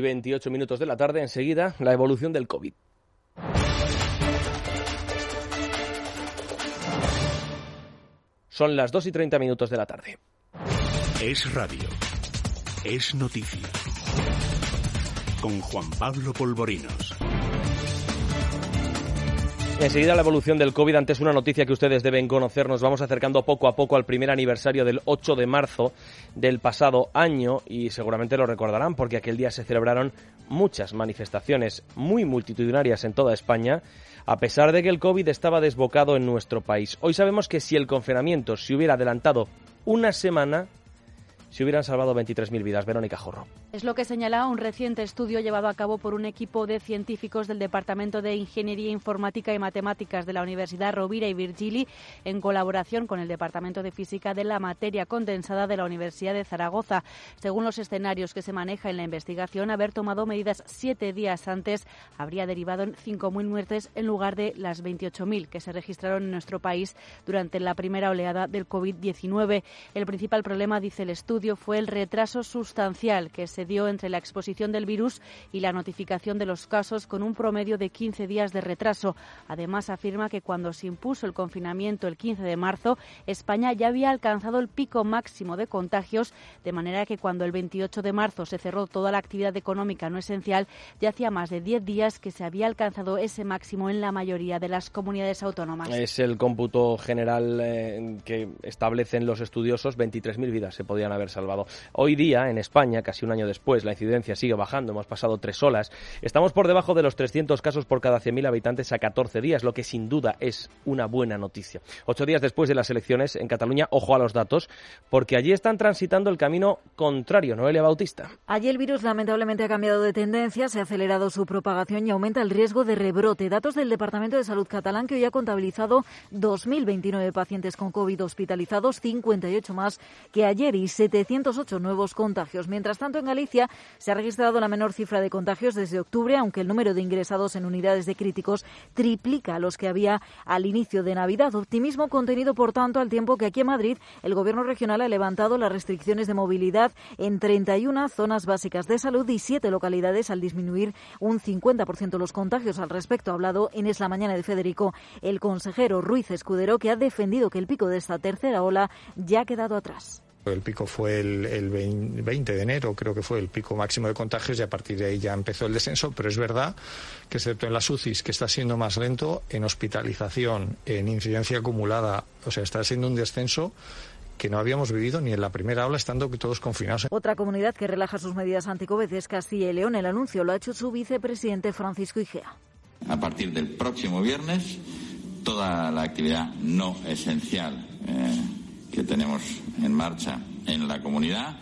2:28 de la tarde. Enseguida, la evolución del COVID. Son las 2:30 de la tarde. Es radio. Es noticia. Con Juan Pablo Polvorinos. Enseguida la evolución del COVID. Antes una noticia que ustedes deben conocer. Nos vamos acercando poco a poco al primer aniversario del 8 de marzo del pasado año y seguramente lo recordarán porque aquel día se celebraron muchas manifestaciones muy multitudinarias en toda España, a pesar de que el COVID estaba desbocado en nuestro país. Hoy sabemos que si el confinamiento se hubiera adelantado una semana, se hubieran salvado 23.000 vidas. Verónica Jorro. Es lo que señala un reciente estudio llevado a cabo por un equipo de científicos del Departamento de Ingeniería Informática y Matemáticas de la Universidad Rovira y Virgili, en colaboración con el Departamento de Física de la Materia Condensada de la Universidad de Zaragoza. Según los escenarios que se maneja en la investigación, haber tomado medidas 7 días antes habría derivado en 5.000 muertes en lugar de las 28.000 que se registraron en nuestro país durante la primera oleada del COVID-19. El principal problema, dice el estudio, fue el retraso sustancial que se dio entre la exposición del virus y la notificación de los casos, con un promedio de 15 días de retraso. Además, afirma que cuando se impuso el confinamiento el 15 de marzo, España ya había alcanzado el pico máximo de contagios, de manera que cuando el 28 de marzo se cerró toda la actividad económica no esencial, ya hacía más de 10 días que se había alcanzado ese máximo en la mayoría de las comunidades autónomas. Es el cómputo general que establecen los estudiosos. 23.000 vidas se podían haber salvado. Hoy día, en España, casi un año después, la incidencia sigue bajando. Hemos pasado 3 olas. Estamos por debajo de los 300 casos por cada 100.000 habitantes a 14 días, lo que sin duda es una buena noticia. 8 días después de las elecciones en Cataluña, ojo a los datos, porque allí están transitando el camino contrario. Noelia Bautista. Allí el virus lamentablemente ha cambiado de tendencia, se ha acelerado su propagación y aumenta el riesgo de rebrote. Datos del Departamento de Salud catalán, que hoy ha contabilizado 2.029 pacientes con COVID hospitalizados, 58 más que ayer y 708 nuevos contagios. Mientras tanto, en Galicia se ha registrado la menor cifra de contagios desde octubre, aunque el número de ingresados en unidades de críticos triplica a los que había al inicio de Navidad. Optimismo contenido, por tanto, al tiempo que aquí en Madrid el Gobierno regional ha levantado las restricciones de movilidad en 31 zonas básicas de salud y 7 localidades, al disminuir un 50% los contagios. Al respecto ha hablado en Es la Mañana de Federico el consejero Ruiz Escudero, que ha defendido que el pico de esta tercera ola ya ha quedado atrás. El pico fue el 20 de enero, creo que fue el pico máximo de contagios, y a partir de ahí ya empezó el descenso, pero es verdad que, excepto en las UCIs, que está siendo más lento, en hospitalización, en incidencia acumulada, o sea, está siendo un descenso que no habíamos vivido ni en la primera ola, estando todos confinados. Otra comunidad que relaja sus medidas anti-COVID es Castilla y León. El anuncio lo ha hecho su vicepresidente Francisco Igea. A partir del próximo viernes, toda la actividad no esencial que tenemos en marcha en la comunidad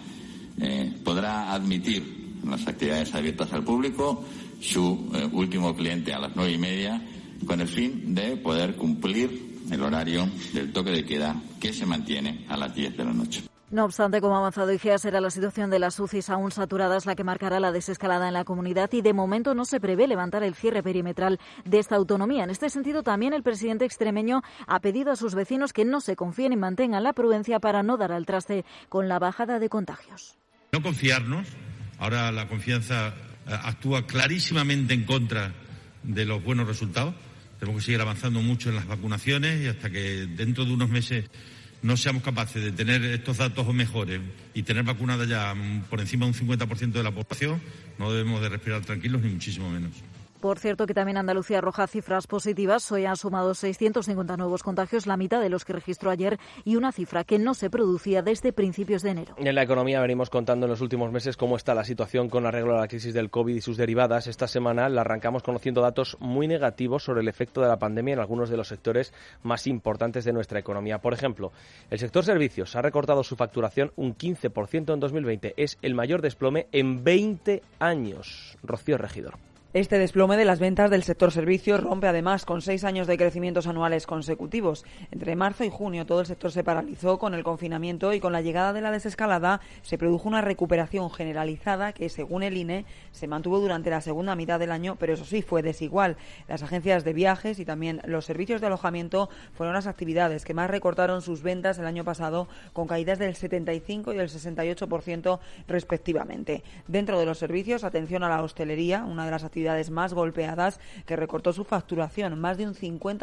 podrá admitir en las actividades abiertas al público su último cliente a las 9:30, con el fin de poder cumplir el horario del toque de queda, que se mantiene a las 10 de la noche. No obstante, como ha avanzado IGEA, será la situación de las UCIs aún saturadas la que marcará la desescalada en la comunidad, y de momento no se prevé levantar el cierre perimetral de esta autonomía. En este sentido, también el presidente extremeño ha pedido a sus vecinos que no se confíen y mantengan la prudencia para no dar al traste con la bajada de contagios. No confiarnos. Ahora la confianza actúa clarísimamente en contra de los buenos resultados. Tenemos que seguir avanzando mucho en las vacunaciones, y hasta que dentro de unos meses no seamos capaces de tener estos datos mejores y tener vacunada ya por encima de un 50% de la población, no debemos de respirar tranquilos, ni muchísimo menos. Por cierto, que también Andalucía arroja cifras positivas. Hoy han sumado 650 nuevos contagios, la mitad de los que registró ayer, y una cifra que no se producía desde principios de enero. En la economía venimos contando en los últimos meses cómo está la situación con arreglo a la crisis del COVID y sus derivadas. Esta semana la arrancamos conociendo datos muy negativos sobre el efecto de la pandemia en algunos de los sectores más importantes de nuestra economía. Por ejemplo, el sector servicios ha recortado su facturación un 15% en 2020. Es el mayor desplome en 20 años. Rocío Regidor. Este desplome de las ventas del sector servicios rompe además con 6 años de crecimientos anuales consecutivos. Entre marzo y junio todo el sector se paralizó con el confinamiento, y con la llegada de la desescalada se produjo una recuperación generalizada que, según el INE, se mantuvo durante la segunda mitad del año, pero eso sí, fue desigual. Las agencias de viajes y también los servicios de alojamiento fueron las actividades que más recortaron sus ventas el año pasado, con caídas del 75 y del 68% respectivamente. Dentro de los servicios, atención a la hostelería, una de las actividades más golpeadas, que recortó su facturación más de un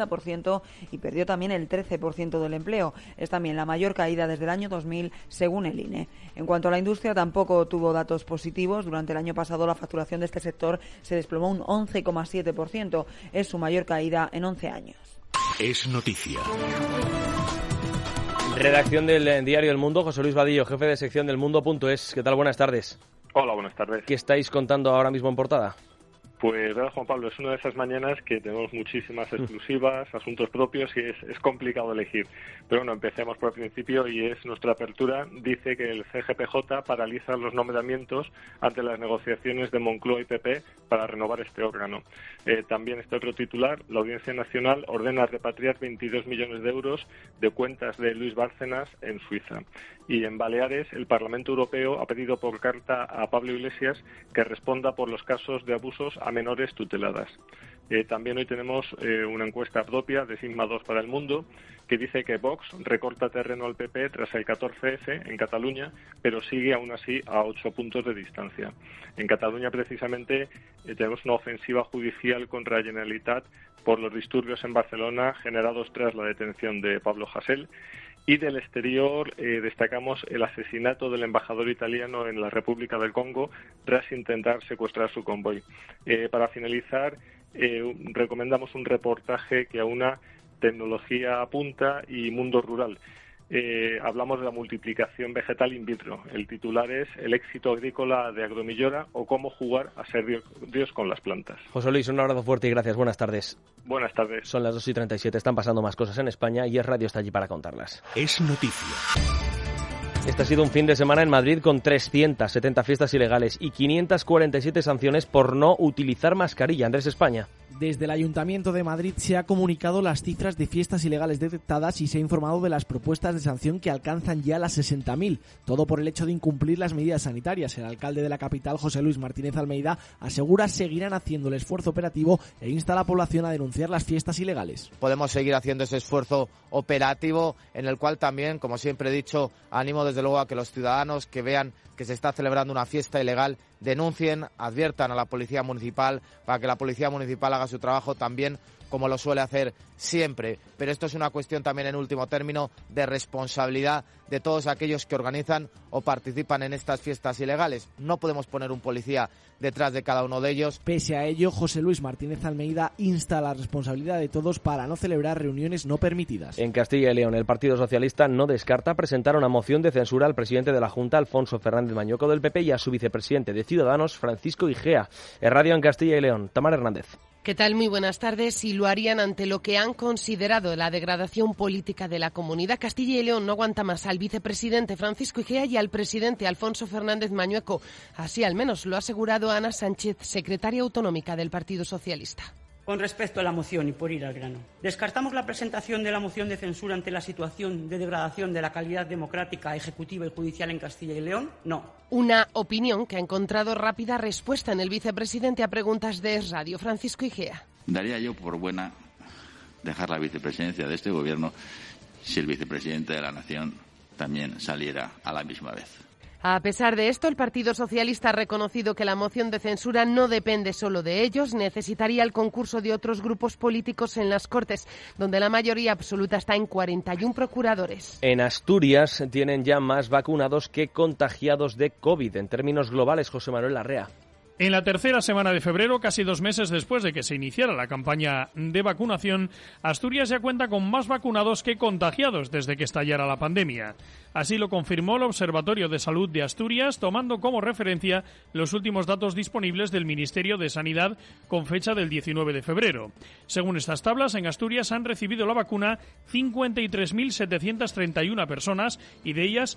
50% y perdió también el 13% del empleo. Es también la mayor caída desde el año 2000, según el INE. En cuanto a la industria, tampoco tuvo datos positivos. Durante el año pasado la facturación de este sector se desplomó un 11,7%. Es su mayor caída en 11 años. Es noticia. Redacción del diario El Mundo, José Luis Vadillo, jefe de sección del Mundo.es. ¿Qué tal? Buenas tardes. Hola, buenas tardes. ¿Qué estáis contando ahora mismo en portada? Pues verdad, Juan Pablo, es una de esas mañanas que tenemos muchísimas exclusivas, asuntos propios y es complicado elegir. Pero bueno, empecemos por el principio y es nuestra apertura. Dice que el CGPJ paraliza los nombramientos ante las negociaciones de Moncloa y PP para renovar este órgano. También este otro titular, la Audiencia Nacional ordena repatriar 22 millones de euros de cuentas de Luis Bárcenas en Suiza. Y en Baleares, el Parlamento Europeo ha pedido por carta a Pablo Iglesias que responda por los casos de abusos a menores tuteladas. También hoy tenemos una encuesta propia de Sigma 2 para el Mundo que dice que Vox recorta terreno al PP tras el 14F en Cataluña, pero sigue aún así a 8 puntos de distancia. En Cataluña, precisamente, tenemos una ofensiva judicial contra la Generalitat por los disturbios en Barcelona generados tras la detención de Pablo Hasél. Y del exterior destacamos el asesinato del embajador italiano en la República del Congo tras intentar secuestrar su convoy. Para finalizar, recomendamos un reportaje que aúna tecnología punta y mundo rural. Hablamos de la multiplicación vegetal in vitro. El titular es El éxito agrícola de Agromillora o cómo jugar a ser Dios con las plantas. José Luis, un abrazo fuerte y gracias. Buenas tardes. Buenas tardes. Son las 2:37. Están pasando más cosas en España y Es Radio está allí para contarlas. Es noticia. Este ha sido un fin de semana en Madrid con 370 fiestas ilegales y 547 sanciones por no utilizar mascarilla. Andrés España. Desde el Ayuntamiento de Madrid se ha comunicado las cifras de fiestas ilegales detectadas y se ha informado de las propuestas de sanción que alcanzan ya las 60.000. Todo por el hecho de incumplir las medidas sanitarias. El alcalde de la capital, José Luis Martínez Almeida, asegura seguirán haciendo el esfuerzo operativo e insta a la población a denunciar las fiestas ilegales. Podemos seguir haciendo ese esfuerzo operativo en el cual también, como siempre he dicho, animo desde luego a que los ciudadanos que vean que se está celebrando una fiesta ilegal denuncien, adviertan a la Policía Municipal para que la Policía Municipal haga su trabajo también como lo suele hacer siempre. Pero esto es una cuestión también, en último término, de responsabilidad de todos aquellos que organizan o participan en estas fiestas ilegales. No podemos poner un policía detrás de cada uno de ellos. Pese a ello, José Luis Martínez Almeida insta a la responsabilidad de todos para no celebrar reuniones no permitidas. En Castilla y León, el Partido Socialista no descarta presentar una moción de censura al presidente de la Junta, Alfonso Fernández Mañueco del PP, y a su vicepresidente de Ciudadanos, Francisco Igea. En Radio en Castilla y León, Tamara Hernández. ¿Qué tal? Muy buenas tardes. Y lo harían ante lo que han considerado la degradación política de la comunidad. Castilla y León no aguanta más al vicepresidente Francisco Igea y al presidente Alfonso Fernández Mañueco. Así al menos lo ha asegurado Ana Sánchez, secretaria autonómica del Partido Socialista. Con respecto a la moción y por ir al grano, ¿descartamos la presentación de la moción de censura ante la situación de degradación de la calidad democrática, ejecutiva y judicial en Castilla y León? No. Una opinión que ha encontrado rápida respuesta en el vicepresidente a preguntas de Es Radio, Francisco Igea. Daría yo por buena dejar la vicepresidencia de este gobierno si el vicepresidente de la Nación también saliera a la misma vez. A pesar de esto, el Partido Socialista ha reconocido que la moción de censura no depende solo de ellos, necesitaría el concurso de otros grupos políticos en las Cortes, donde la mayoría absoluta está en 41 procuradores. En Asturias tienen ya más vacunados que contagiados de COVID. En términos globales, José Manuel Larrea. En la tercera semana de febrero, casi 2 meses después de que se iniciara la campaña de vacunación, Asturias ya cuenta con más vacunados que contagiados desde que estallara la pandemia. Así lo confirmó el Observatorio de Salud de Asturias, tomando como referencia los últimos datos disponibles del Ministerio de Sanidad con fecha del 19 de febrero. Según estas tablas, en Asturias han recibido la vacuna 53.731 personas y de ellas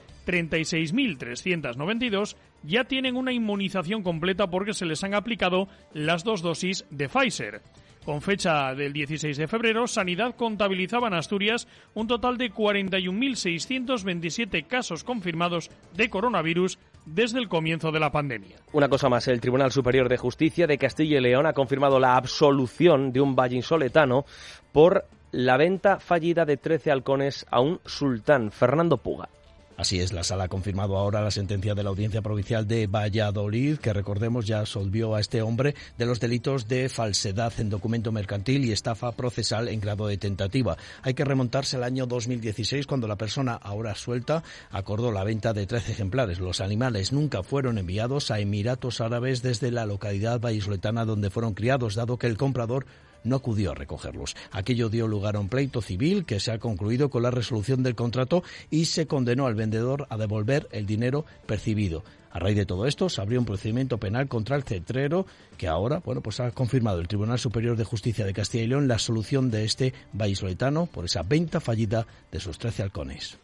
36.392 ya tienen una inmunización completa porque se les han aplicado las 2 dosis de Pfizer. Con fecha del 16 de febrero, Sanidad contabilizaba en Asturias un total de 41.627 casos confirmados de coronavirus desde el comienzo de la pandemia. Una cosa más, el Tribunal Superior de Justicia de Castilla y León ha confirmado la absolución de un vallisoletano por la venta fallida de 13 halcones a un sultán, Fernando Puga. Así es, la Sala ha confirmado ahora la sentencia de la Audiencia Provincial de Valladolid, que recordemos ya absolvió a este hombre de los delitos de falsedad en documento mercantil y estafa procesal en grado de tentativa. Hay que remontarse al año 2016, cuando la persona ahora suelta acordó la venta de 13 ejemplares. Los animales nunca fueron enviados a Emiratos Árabes desde la localidad vallisoletana donde fueron criados, dado que el comprador no acudió a recogerlos. Aquello dio lugar a un pleito civil que se ha concluido con la resolución del contrato y se condenó al vendedor a devolver el dinero percibido. A raíz de todo esto, se abrió un procedimiento penal contra el cetrero, que ahora, pues ha confirmado el Tribunal Superior de Justicia de Castilla y León la solución de este vallisoletano por esa venta fallida de sus 13 halcones.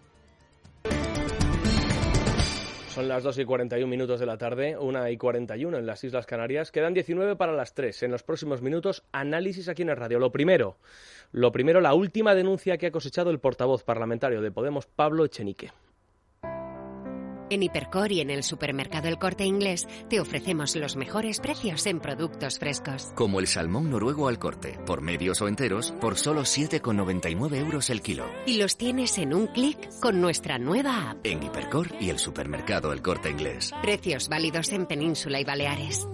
Son las 2:41 de la tarde, 1:41 en las Islas Canarias. Quedan 19 para las 3. En los próximos minutos, análisis aquí en el radio. Lo primero, la última denuncia que ha cosechado el portavoz parlamentario de Podemos, Pablo Echenique. En Hipercor y en el supermercado El Corte Inglés te ofrecemos los mejores precios en productos frescos. Como el salmón noruego al corte, por medios o enteros, por solo 7,99 € el kilo. Y los tienes en un clic con nuestra nueva app. En Hipercor y el supermercado El Corte Inglés. Precios válidos en Península y Baleares.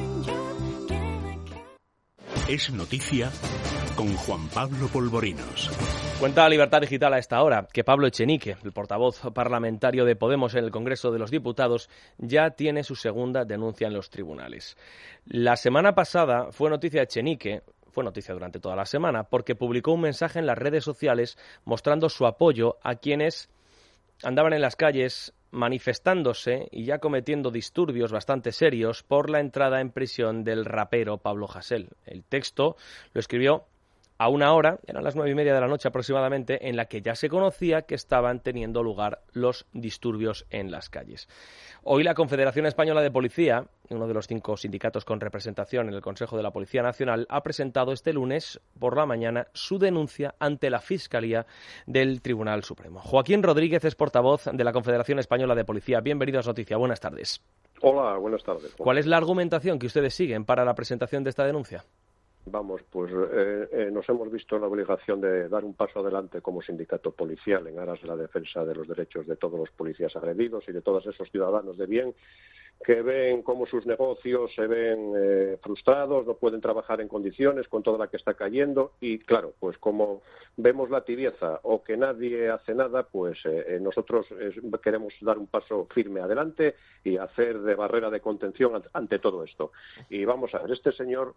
Es noticia con Juan Pablo Polvorinos. Cuenta Libertad Digital a esta hora que Pablo Echenique, el portavoz parlamentario de Podemos en el Congreso de los Diputados, ya tiene su segunda denuncia en los tribunales. La semana pasada fue noticia Echenique, fue noticia durante toda la semana, porque publicó un mensaje en las redes sociales mostrando su apoyo a quienes andaban en las calles manifestándose y ya cometiendo disturbios bastante serios por la entrada en prisión del rapero Pablo Hasél. El texto lo escribió a una hora, eran las 9:30 de la noche aproximadamente, en la que ya se conocía que estaban teniendo lugar los disturbios en las calles. Hoy la Confederación Española de Policía, uno de los 5 sindicatos con representación en el Consejo de la Policía Nacional, ha presentado este lunes por la mañana su denuncia ante la Fiscalía del Tribunal Supremo. Joaquín Rodríguez es portavoz de la Confederación Española de Policía. Bienvenido a Noticia. Buenas tardes. Hola, buenas tardes. ¿Cuál es la argumentación que ustedes siguen para la presentación de esta denuncia? Vamos, pues nos hemos visto en la obligación de dar un paso adelante como sindicato policial en aras de la defensa de los derechos de todos los policías agredidos y de todos esos ciudadanos de bien que ven cómo sus negocios se ven frustrados, no pueden trabajar en condiciones con toda la que está cayendo y, claro, pues como vemos la tibieza o que nadie hace nada, pues nosotros queremos dar un paso firme adelante y hacer de barrera de contención ante todo esto. Y vamos a ver, este señor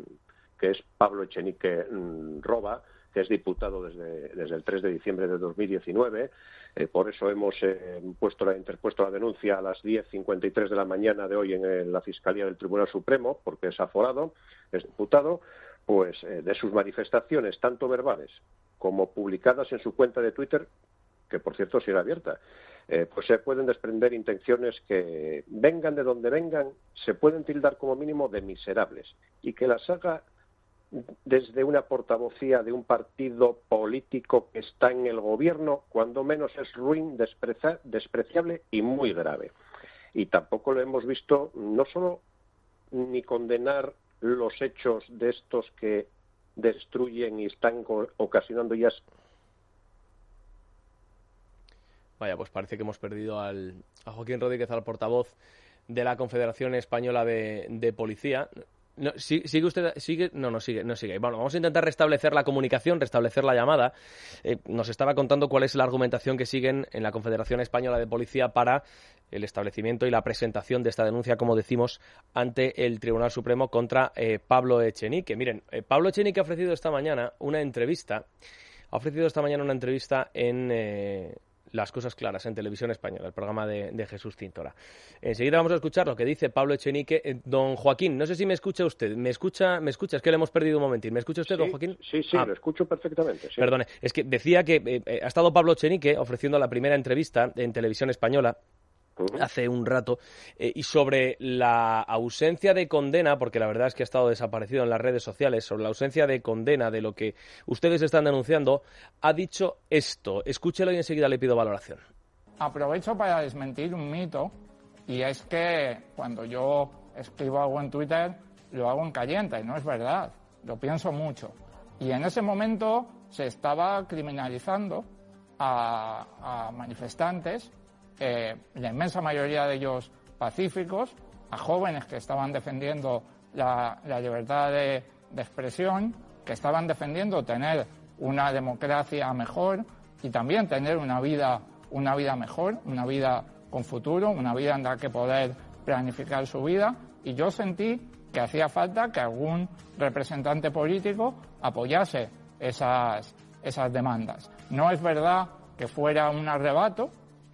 que es Pablo Echenique Roba, que es diputado desde el 3 de diciembre de 2019. Por eso hemos interpuesto la denuncia a las 10:53 de la mañana de hoy en la Fiscalía del Tribunal Supremo, porque es aforado, es diputado, pues de sus manifestaciones, tanto verbales como publicadas en su cuenta de Twitter, que por cierto sigue abierta, pues se pueden desprender intenciones que, vengan de donde vengan, se pueden tildar como mínimo de miserables, y que las haga desde una portavocía de un partido político que está en el gobierno, cuando menos es ruin, despreciable y muy grave. Y tampoco lo hemos visto, no solo ni condenar los hechos de estos que destruyen y están ocasionando ya. Vaya, pues parece que hemos perdido a Joaquín Rodríguez, al portavoz de la Confederación Española de Policía. No, ¿sigue usted? No sigue. Bueno, vamos a intentar restablecer la comunicación, restablecer la llamada. Nos estaba contando cuál es la argumentación que siguen en la Confederación Española de Policía para el establecimiento y la presentación de esta denuncia, como decimos, ante el Tribunal Supremo contra Pablo Echenique. Miren, Pablo Echenique ha ofrecido esta mañana una entrevista en Las Cosas Claras, en Televisión Española, el programa de Jesús Cintora. Enseguida vamos a escuchar lo que dice Pablo Echenique. Don Joaquín, no sé si me escucha usted. ¿Me escucha? Es que le hemos perdido un momentín. ¿Me escucha usted, don Joaquín? Sí, lo escucho perfectamente. Sí. Perdone, es que decía que ha estado Pablo Echenique ofreciendo la primera entrevista en Televisión Española hace un rato, y sobre la ausencia de condena, porque la verdad es que ha estado desaparecido en las redes sociales, sobre la ausencia de condena de lo que ustedes están denunciando, ha dicho esto. Escúchelo y enseguida le pido valoración. Aprovecho para desmentir un mito, y es que cuando yo escribo algo en Twitter lo hago en caliente, y no es verdad, lo pienso mucho. Y en ese momento se estaba criminalizando a manifestantes, la inmensa mayoría de ellos pacíficos, a jóvenes que estaban defendiendo la libertad de expresión, que estaban defendiendo tener una democracia mejor y también tener una vida mejor, una vida con futuro, una vida en la que poder planificar su vida. Y yo sentí que hacía falta que algún representante político apoyase esas demandas. No es verdad que fuera un arrebato,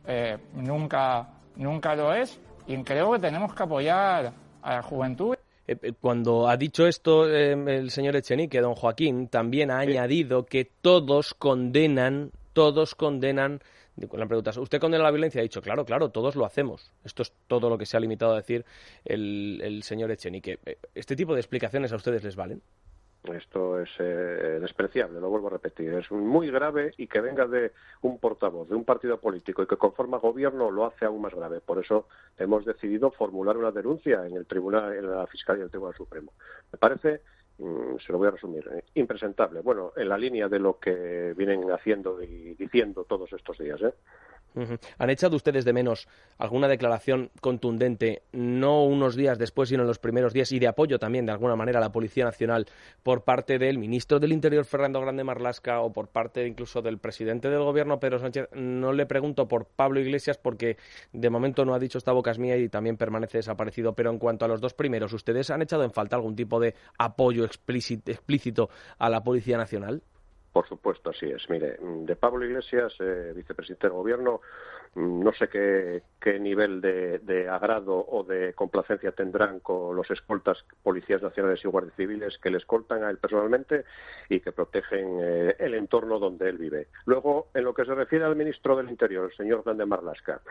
nunca lo es, y creo que tenemos que apoyar a la juventud. Cuando ha dicho esto el señor Echenique, don Joaquín, también ha añadido que todos condenan. La pregunta es, ¿usted condena la violencia? Ha dicho, claro, todos lo hacemos. Esto es todo lo que se ha limitado a decir el señor Echenique. ¿Este tipo de explicaciones a ustedes les valen? Esto es despreciable, lo vuelvo a repetir. Es muy grave, y que venga de un portavoz de un partido político y que conforma gobierno lo hace aún más grave. Por eso hemos decidido formular una denuncia en la Fiscalía del Tribunal Supremo. Me parece, se lo voy a resumir, impresentable. Bueno, en la línea de lo que vienen haciendo y diciendo todos estos días, ¿Han echado ustedes de menos alguna declaración contundente, no unos días después, sino en los primeros días, y de apoyo también, de alguna manera, a la Policía Nacional por parte del ministro del Interior, Fernando Grande Marlaska, o por parte incluso del presidente del Gobierno, Pedro Sánchez? No le pregunto por Pablo Iglesias, porque de momento no ha dicho esta boca es mía y también permanece desaparecido, pero en cuanto a los dos primeros, ¿ustedes han echado en falta algún tipo de apoyo explícito a la Policía Nacional? Por supuesto, así es. Mire, de Pablo Iglesias, vicepresidente del Gobierno, no sé qué nivel de agrado o de complacencia tendrán con los escoltas, policías nacionales y guardias civiles que le escoltan a él personalmente y que protegen el entorno donde él vive. Luego, en lo que se refiere al ministro del Interior, el señor Grande Marlaska,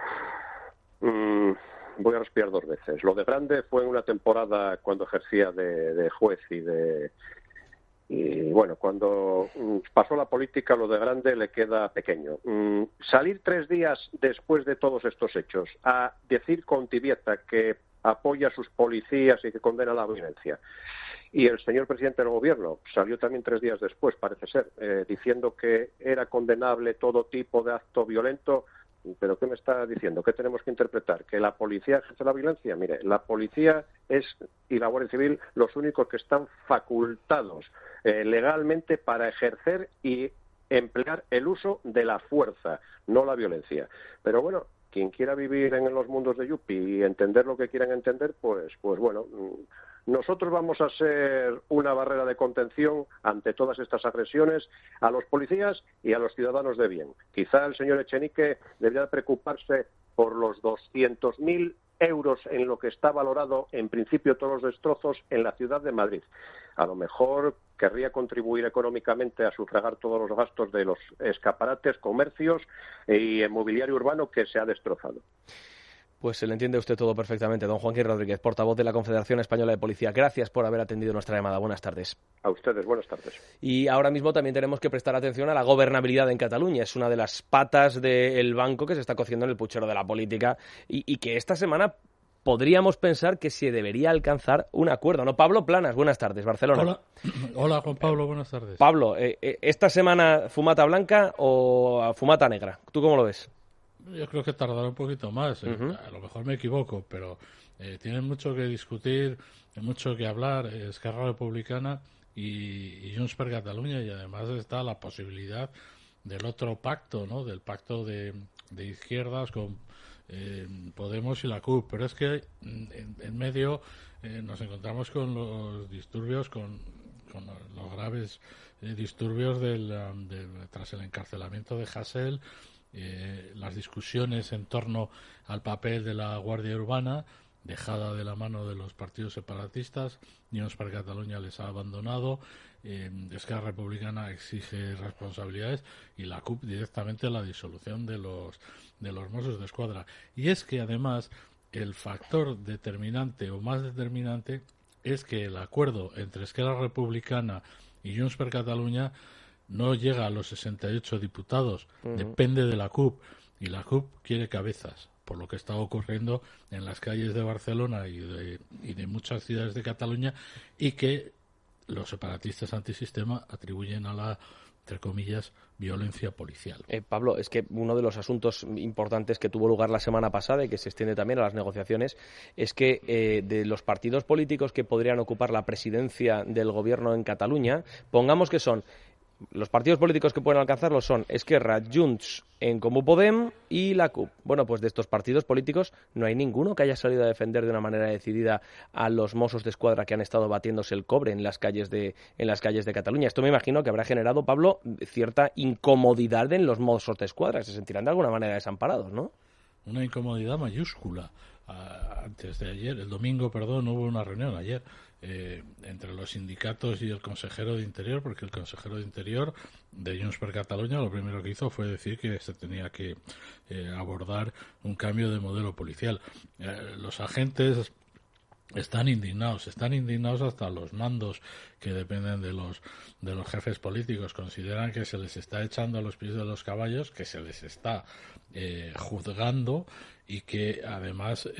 voy a respirar dos veces. Lo de Grande fue en una temporada cuando ejercía de juez y bueno, cuando pasó la política, lo de Grande le queda pequeño. Salir 3 días después de todos estos hechos a decir con tibieza que apoya a sus policías y que condena la violencia. Y el señor presidente del Gobierno salió también 3 días después, parece ser, diciendo que era condenable todo tipo de acto violento. ¿Pero qué me está diciendo? ¿Qué tenemos que interpretar? ¿Que la policía ejerce la violencia? Mire, la policía y la Guardia Civil los únicos que están facultados legalmente para ejercer y emplear el uso de la fuerza, no la violencia. Pero bueno, quien quiera vivir en los mundos de Yupi y entender lo que quieran entender, pues bueno, nosotros vamos a ser una barrera de contención ante todas estas agresiones a los policías y a los ciudadanos de bien. Quizá el señor Echenique debería preocuparse por los 200.000 euros en lo que está valorado en principio todos los destrozos en la ciudad de Madrid. A lo mejor querría contribuir económicamente a sufragar todos los gastos de los escaparates, comercios y el mobiliario urbano que se ha destrozado. Pues se le entiende usted todo perfectamente. Don Joaquín Rodríguez, portavoz de la Confederación Española de Policía. Gracias por haber atendido nuestra llamada. Buenas tardes. A ustedes, buenas tardes. Y ahora mismo también tenemos que prestar atención a la gobernabilidad en Cataluña. Es una de las patas del banco que se está cociendo en el puchero de la política y que esta semana podríamos pensar que se debería alcanzar un acuerdo, ¿no? Pablo Planas, buenas tardes, Barcelona. Hola Juan Pablo, buenas tardes. Pablo, ¿esta semana fumata blanca o fumata negra? ¿Tú cómo lo ves? Yo creo que tardará un poquito más. A lo mejor me equivoco, pero tienen mucho que discutir, mucho que hablar Esquerra Republicana y Junts per Catalunya, y además está la posibilidad del otro pacto, ¿no? Del pacto de izquierdas con Podemos y la CUP. Pero es que en medio nos encontramos con los disturbios, con los graves disturbios tras el encarcelamiento de Hasél. Las discusiones en torno al papel de la Guardia Urbana, dejada de la mano de los partidos separatistas. Junts per Catalunya les ha abandonado, Esquerra Republicana exige responsabilidades y la CUP directamente la disolución de los Mossos d'Esquadra. Y es que además el factor determinante o más determinante es que el acuerdo entre Esquerra Republicana y Junts per Catalunya no llega a los 68 diputados, depende de la CUP, y la CUP quiere cabezas, por lo que está ocurriendo en las calles de Barcelona y de muchas ciudades de Cataluña, y que los separatistas antisistema atribuyen a la, entre comillas, violencia policial. Pablo, es que uno de los asuntos importantes que tuvo lugar la semana pasada y que se extiende también a las negociaciones es que de los partidos políticos que podrían ocupar la presidencia del gobierno en Cataluña, pongamos que son Los partidos políticos que pueden alcanzarlo son Esquerra, Junts, En Comú Podem y la CUP. Bueno, pues de estos partidos políticos no hay ninguno que haya salido a defender de una manera decidida a los Mossos de Escuadra que han estado batiéndose el cobre en las calles de Cataluña. Esto me imagino que habrá generado, Pablo, cierta incomodidad en los Mossos de Escuadra. Se sentirán de alguna manera desamparados, ¿no? Una incomodidad mayúscula. Antes de ayer, el domingo, hubo una reunión ayer entre los sindicatos y el consejero de Interior, porque el consejero de Interior de Junts per Catalunya lo primero que hizo fue decir que se tenía que abordar un cambio de modelo policial. Los agentes están indignados hasta los mandos que dependen de los jefes políticos. Consideran que se les está echando a los pies de los caballos, que se les está juzgando y que además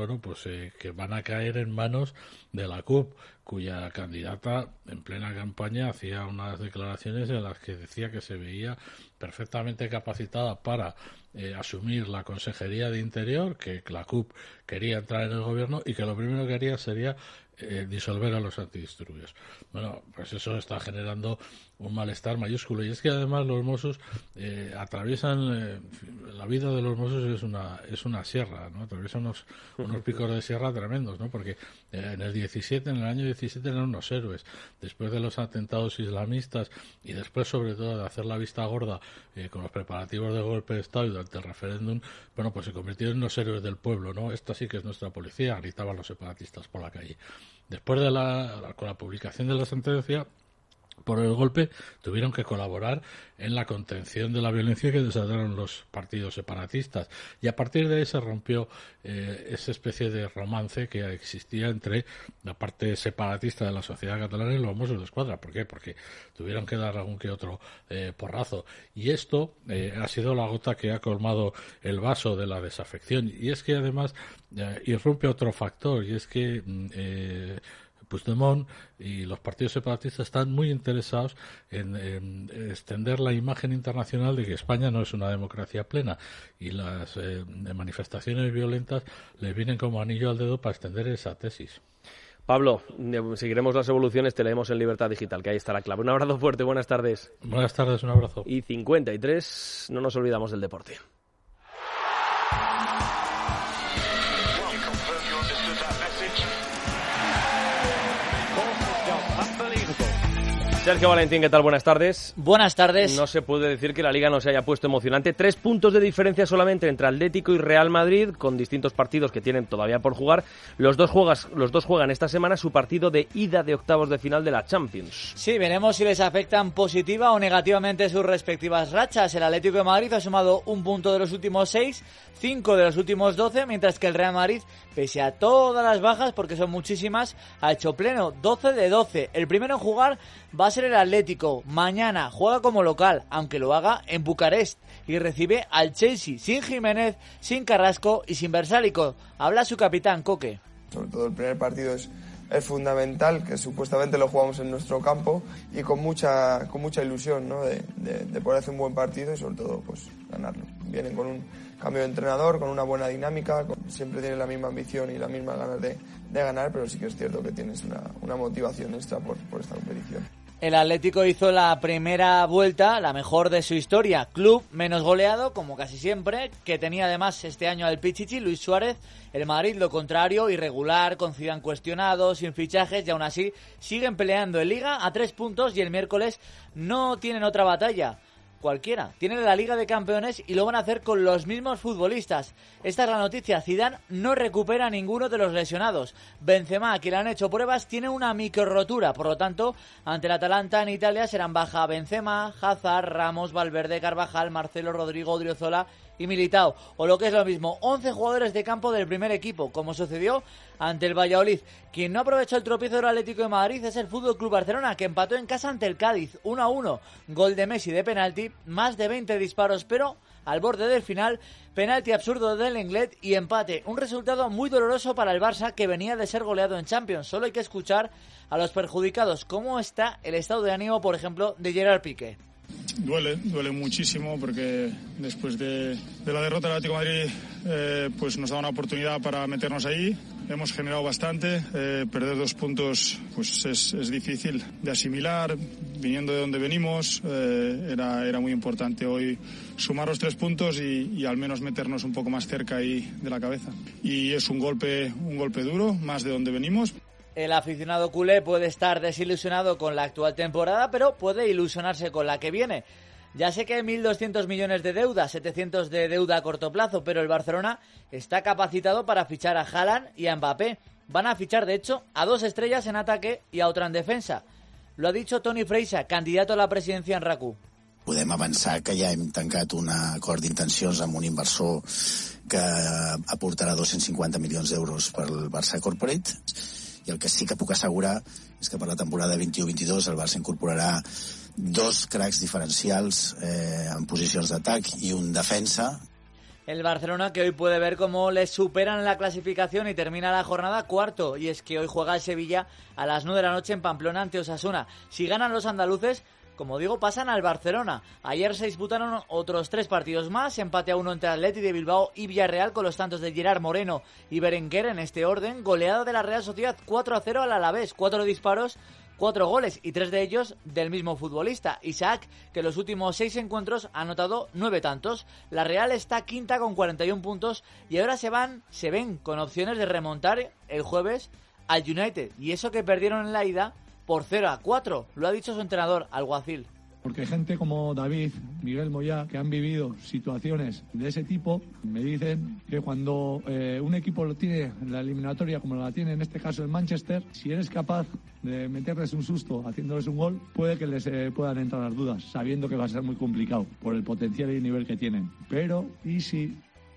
que van a caer en manos de la CUP, cuya candidata en plena campaña hacía unas declaraciones en las que decía que se veía perfectamente capacitada para asumir la Consejería de Interior, que la CUP quería entrar en el gobierno y que lo primero que haría sería disolver a los antidisturbios. Bueno, pues eso está generando un malestar mayúsculo, y es que además los Mossos atraviesan la vida de los Mossos es una sierra, ¿no? Atraviesan unos picos de sierra tremendos, ¿no? Porque en el año 17 eran unos héroes. Después de los atentados islamistas y después sobre todo de hacer la vista gorda con los preparativos del golpe de Estado y durante el referéndum, bueno, pues se convirtieron en los héroes del pueblo, ¿no? Esta sí que es nuestra policía, gritaban los separatistas por la calle. Después de con la publicación de la sentencia por el golpe, tuvieron que colaborar en la contención de la violencia que desataron los partidos separatistas, y a partir de ahí se rompió esa especie de romance que existía entre la parte separatista de la sociedad catalana y los Mossos de Escuadra. ¿Por qué? Porque tuvieron que dar algún que otro porrazo, y esto ha sido la gota que ha colmado el vaso de la desafección. Y es que además irrumpe otro factor, y es que Puigdemont y los partidos separatistas están muy interesados en extender la imagen internacional de que España no es una democracia plena, y las manifestaciones violentas les vienen como anillo al dedo para extender esa tesis. Pablo, seguiremos las evoluciones, te leemos en Libertad Digital, que ahí está la clave. Un abrazo fuerte, buenas tardes. Buenas tardes, un abrazo. Y 53, no nos olvidamos del deporte. Sergio Valentín, ¿qué tal? Buenas tardes. Buenas tardes. No se puede decir que la Liga no se haya puesto emocionante. 3 puntos de diferencia solamente entre Atlético y Real Madrid, con distintos partidos que tienen todavía por jugar. Los dos juegan esta semana su partido de ida de octavos de final de la Champions. Sí, veremos si les afectan positiva o negativamente sus respectivas rachas. El Atlético de Madrid ha sumado 1 punto de los últimos 6, 5 de los últimos 12, mientras que el Real Madrid, pese a todas las bajas, porque son muchísimas, ha hecho pleno, 12 de 12. El primero en jugar va a ser el Atlético. Mañana juega como local, aunque lo haga en Bucarest, y recibe al Chelsea, sin Jiménez, sin Carrasco y sin Versálico. Habla su capitán, Coque. Sobre todo el primer partido es fundamental, que supuestamente lo jugamos en nuestro campo, y con mucha ilusión, ¿no? de poder hacer un buen partido y sobre todo pues ganarlo. Vienen con un cambio de entrenador, con una buena dinámica, siempre tienen la misma ambición y las mismas ganas de ganar, pero sí que es cierto que tienes una motivación extra por esta competición. El Atlético hizo la primera vuelta, la mejor de su historia. Club menos goleado, como casi siempre, que tenía además este año al Pichichi, Luis Suárez. El Madrid, lo contrario, irregular, con Zidane cuestionado, sin fichajes, y aún así siguen peleando en Liga a 3 puntos, y el miércoles no tienen otra batalla cualquiera. Tienen la Liga de Campeones y lo van a hacer con los mismos futbolistas. Esta es la noticia. Zidane no recupera a ninguno de los lesionados. Benzema, que le han hecho pruebas, tiene una micro rotura. Por lo tanto, ante el Atalanta en Italia serán baja Benzema, Hazard, Ramos, Valverde, Carvajal, Marcelo, Rodrigo, Odriozola y Militao. O lo que es lo mismo, 11 jugadores de campo del primer equipo, como sucedió ante el Valladolid. Quien no aprovechó el tropiezo del Atlético de Madrid es el FC Barcelona, que empató en casa ante el Cádiz 1-1. Gol de Messi de penalti, más de 20 disparos, pero al borde del final, penalti absurdo del Lenglet y empate. Un resultado muy doloroso para el Barça, que venía de ser goleado en Champions. Solo hay que escuchar a los perjudicados. ¿Cómo está el estado de ánimo, por ejemplo, de Gerard Piqué? Duele muchísimo, porque después de la derrota del Atlético de Madrid pues nos da una oportunidad para meternos ahí. Hemos generado bastante, perder 2 puntos pues es difícil de asimilar, viniendo de donde venimos, era muy importante hoy sumar los 3 puntos y al menos meternos un poco más cerca ahí de la cabeza. Y es un golpe duro, más de donde venimos. El aficionado culé puede estar desilusionado con la actual temporada, pero puede ilusionarse con la que viene. Ya sé que hay 1.200 millones de deuda, 700 de deuda a corto plazo, pero el Barcelona está capacitado para fichar a Haaland y a Mbappé. Van a fichar, de hecho, a 2 estrellas en ataque y a otra en defensa. Lo ha dicho Toni Freixa, candidato a la presidencia en RAC1. Podem avançar que ja hem tancat un acord d'intencions amb un inversor que aportarà 250 milions d'euros pel Barça Corporate, i el que sí que puc assegurar és que per la temporada 21-22 el Barça incorporarà 2 cracs diferencials en posicions d'atac i un defensa. El Barcelona que hoy puede ver cómo les superan la clasificación y termina la jornada cuarto. Y es que hoy juega el Sevilla a las 9 de la noche en Pamplona ante Osasuna. Si ganan los andaluces, como digo, pasan al Barcelona. Ayer se disputaron otros 3 partidos más. Empate a 1 entre Atleti de Bilbao y Villarreal con los tantos de Gerard Moreno y Berenguer en este orden. Goleada de la Real Sociedad 4-0 al Alavés. 4 disparos, 4 goles y 3 de ellos del mismo futbolista, Isaac, que en los últimos 6 encuentros ha anotado 9 tantos. La Real está quinta con 41 puntos y ahora se ven con opciones de remontar el jueves al United. Y eso que perdieron en la ida por 0-4, lo ha dicho su entrenador, Alguacil. Porque gente como David, Miguel Moyá, que han vivido situaciones de ese tipo, me dicen que cuando un equipo lo tiene en la eliminatoria, como la tiene en este caso el Manchester, si eres capaz de meterles un susto haciéndoles un gol, puede que les puedan entrar las dudas, sabiendo que va a ser muy complicado por el potencial y el nivel que tienen. Pero, ¿y si...?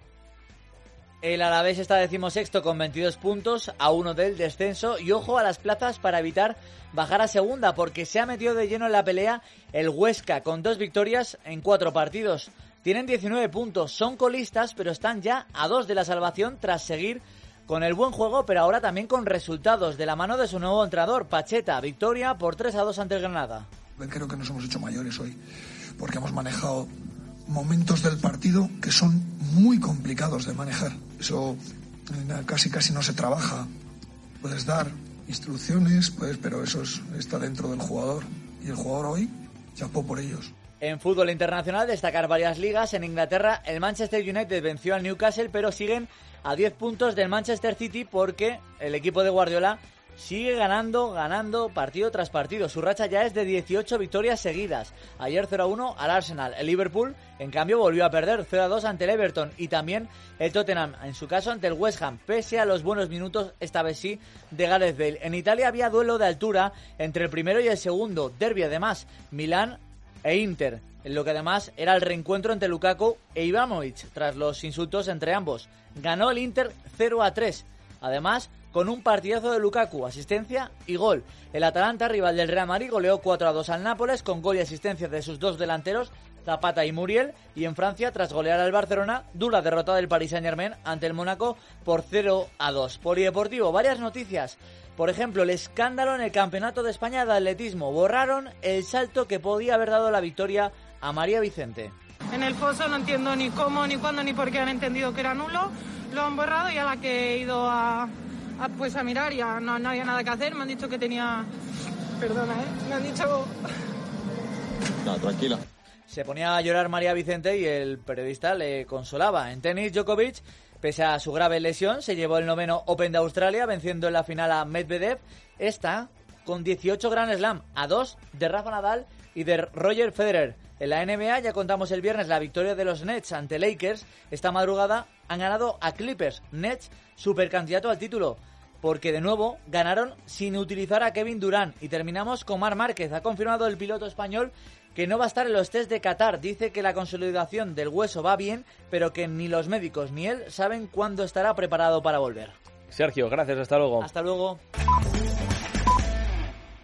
El Alavés está 16º con 22 puntos, a 1 del descenso, y ojo a las plazas para evitar bajar a segunda, porque se ha metido de lleno en la pelea el Huesca, con 2 victorias en 4 partidos. Tienen 19 puntos, son colistas, pero están ya a 2 de la salvación tras seguir con el buen juego, pero ahora también con resultados de la mano de su nuevo entrenador, Pacheta. Victoria por 3-2 ante el Granada. Creo que nos hemos hecho mayores hoy, porque hemos manejado momentos del partido que son muy complicados de manejar. Eso casi no se trabaja. Puedes dar instrucciones, pero eso está dentro del jugador. Y el jugador hoy, chapó por ellos. En fútbol internacional, destacar varias ligas. En Inglaterra, el Manchester United venció al Newcastle, pero siguen a 10 puntos del Manchester City porque el equipo de Guardiola sigue ganando partido tras partido. Su racha ya es de 18 victorias seguidas. Ayer 0-1 al Arsenal. El Liverpool, en cambio, volvió a perder 0-2 ante el Everton. Y también el Tottenham, en su caso, ante el West Ham, pese a los buenos minutos, esta vez sí, de Gareth Bale. En Italia había duelo de altura entre el primero y el segundo. Derbi, además, Milán e Inter, en lo que además era el reencuentro entre Lukaku e Ibrahimovic, tras los insultos entre ambos. Ganó el Inter 0-3. Además, con un partidazo de Lukaku, asistencia y gol. El Atalanta, rival del Real Madrid, goleó 4-2 al Nápoles con gol y asistencia de sus 2 delanteros, Zapata y Muriel. Y en Francia, tras golear al Barcelona, dura derrota del Paris Saint-Germain ante el Mónaco por 0-2. Polideportivo, varias noticias. Por ejemplo, el escándalo en el Campeonato de España de Atletismo. Borraron el salto que podía haber dado la victoria a María Vicente. En el foso no entiendo ni cómo, ni cuándo, ni por qué han entendido que era nulo. Lo han borrado y a la que he ido a mirar ya no había nada que hacer. Me han dicho que tenía... Perdona, me han dicho... No, tranquila. Se ponía a llorar María Vicente y el periodista le consolaba. En tenis, Djokovic, pese a su grave lesión, se llevó el 9º Open de Australia, venciendo en la final a Medvedev. Está con 18 Grand Slam, a 2 de Rafa Nadal y de Roger Federer. En la NBA ya contamos el viernes la victoria de los Nets ante Lakers. Esta madrugada han ganado a Clippers. Nets, supercandidato al título, porque de nuevo ganaron sin utilizar a Kevin Durant. Y terminamos con Marc Márquez. Ha confirmado el piloto español que no va a estar en los test de Qatar. Dice que la consolidación del hueso va bien, pero que ni los médicos ni él saben cuándo estará preparado para volver. Sergio, gracias, hasta luego. Hasta luego.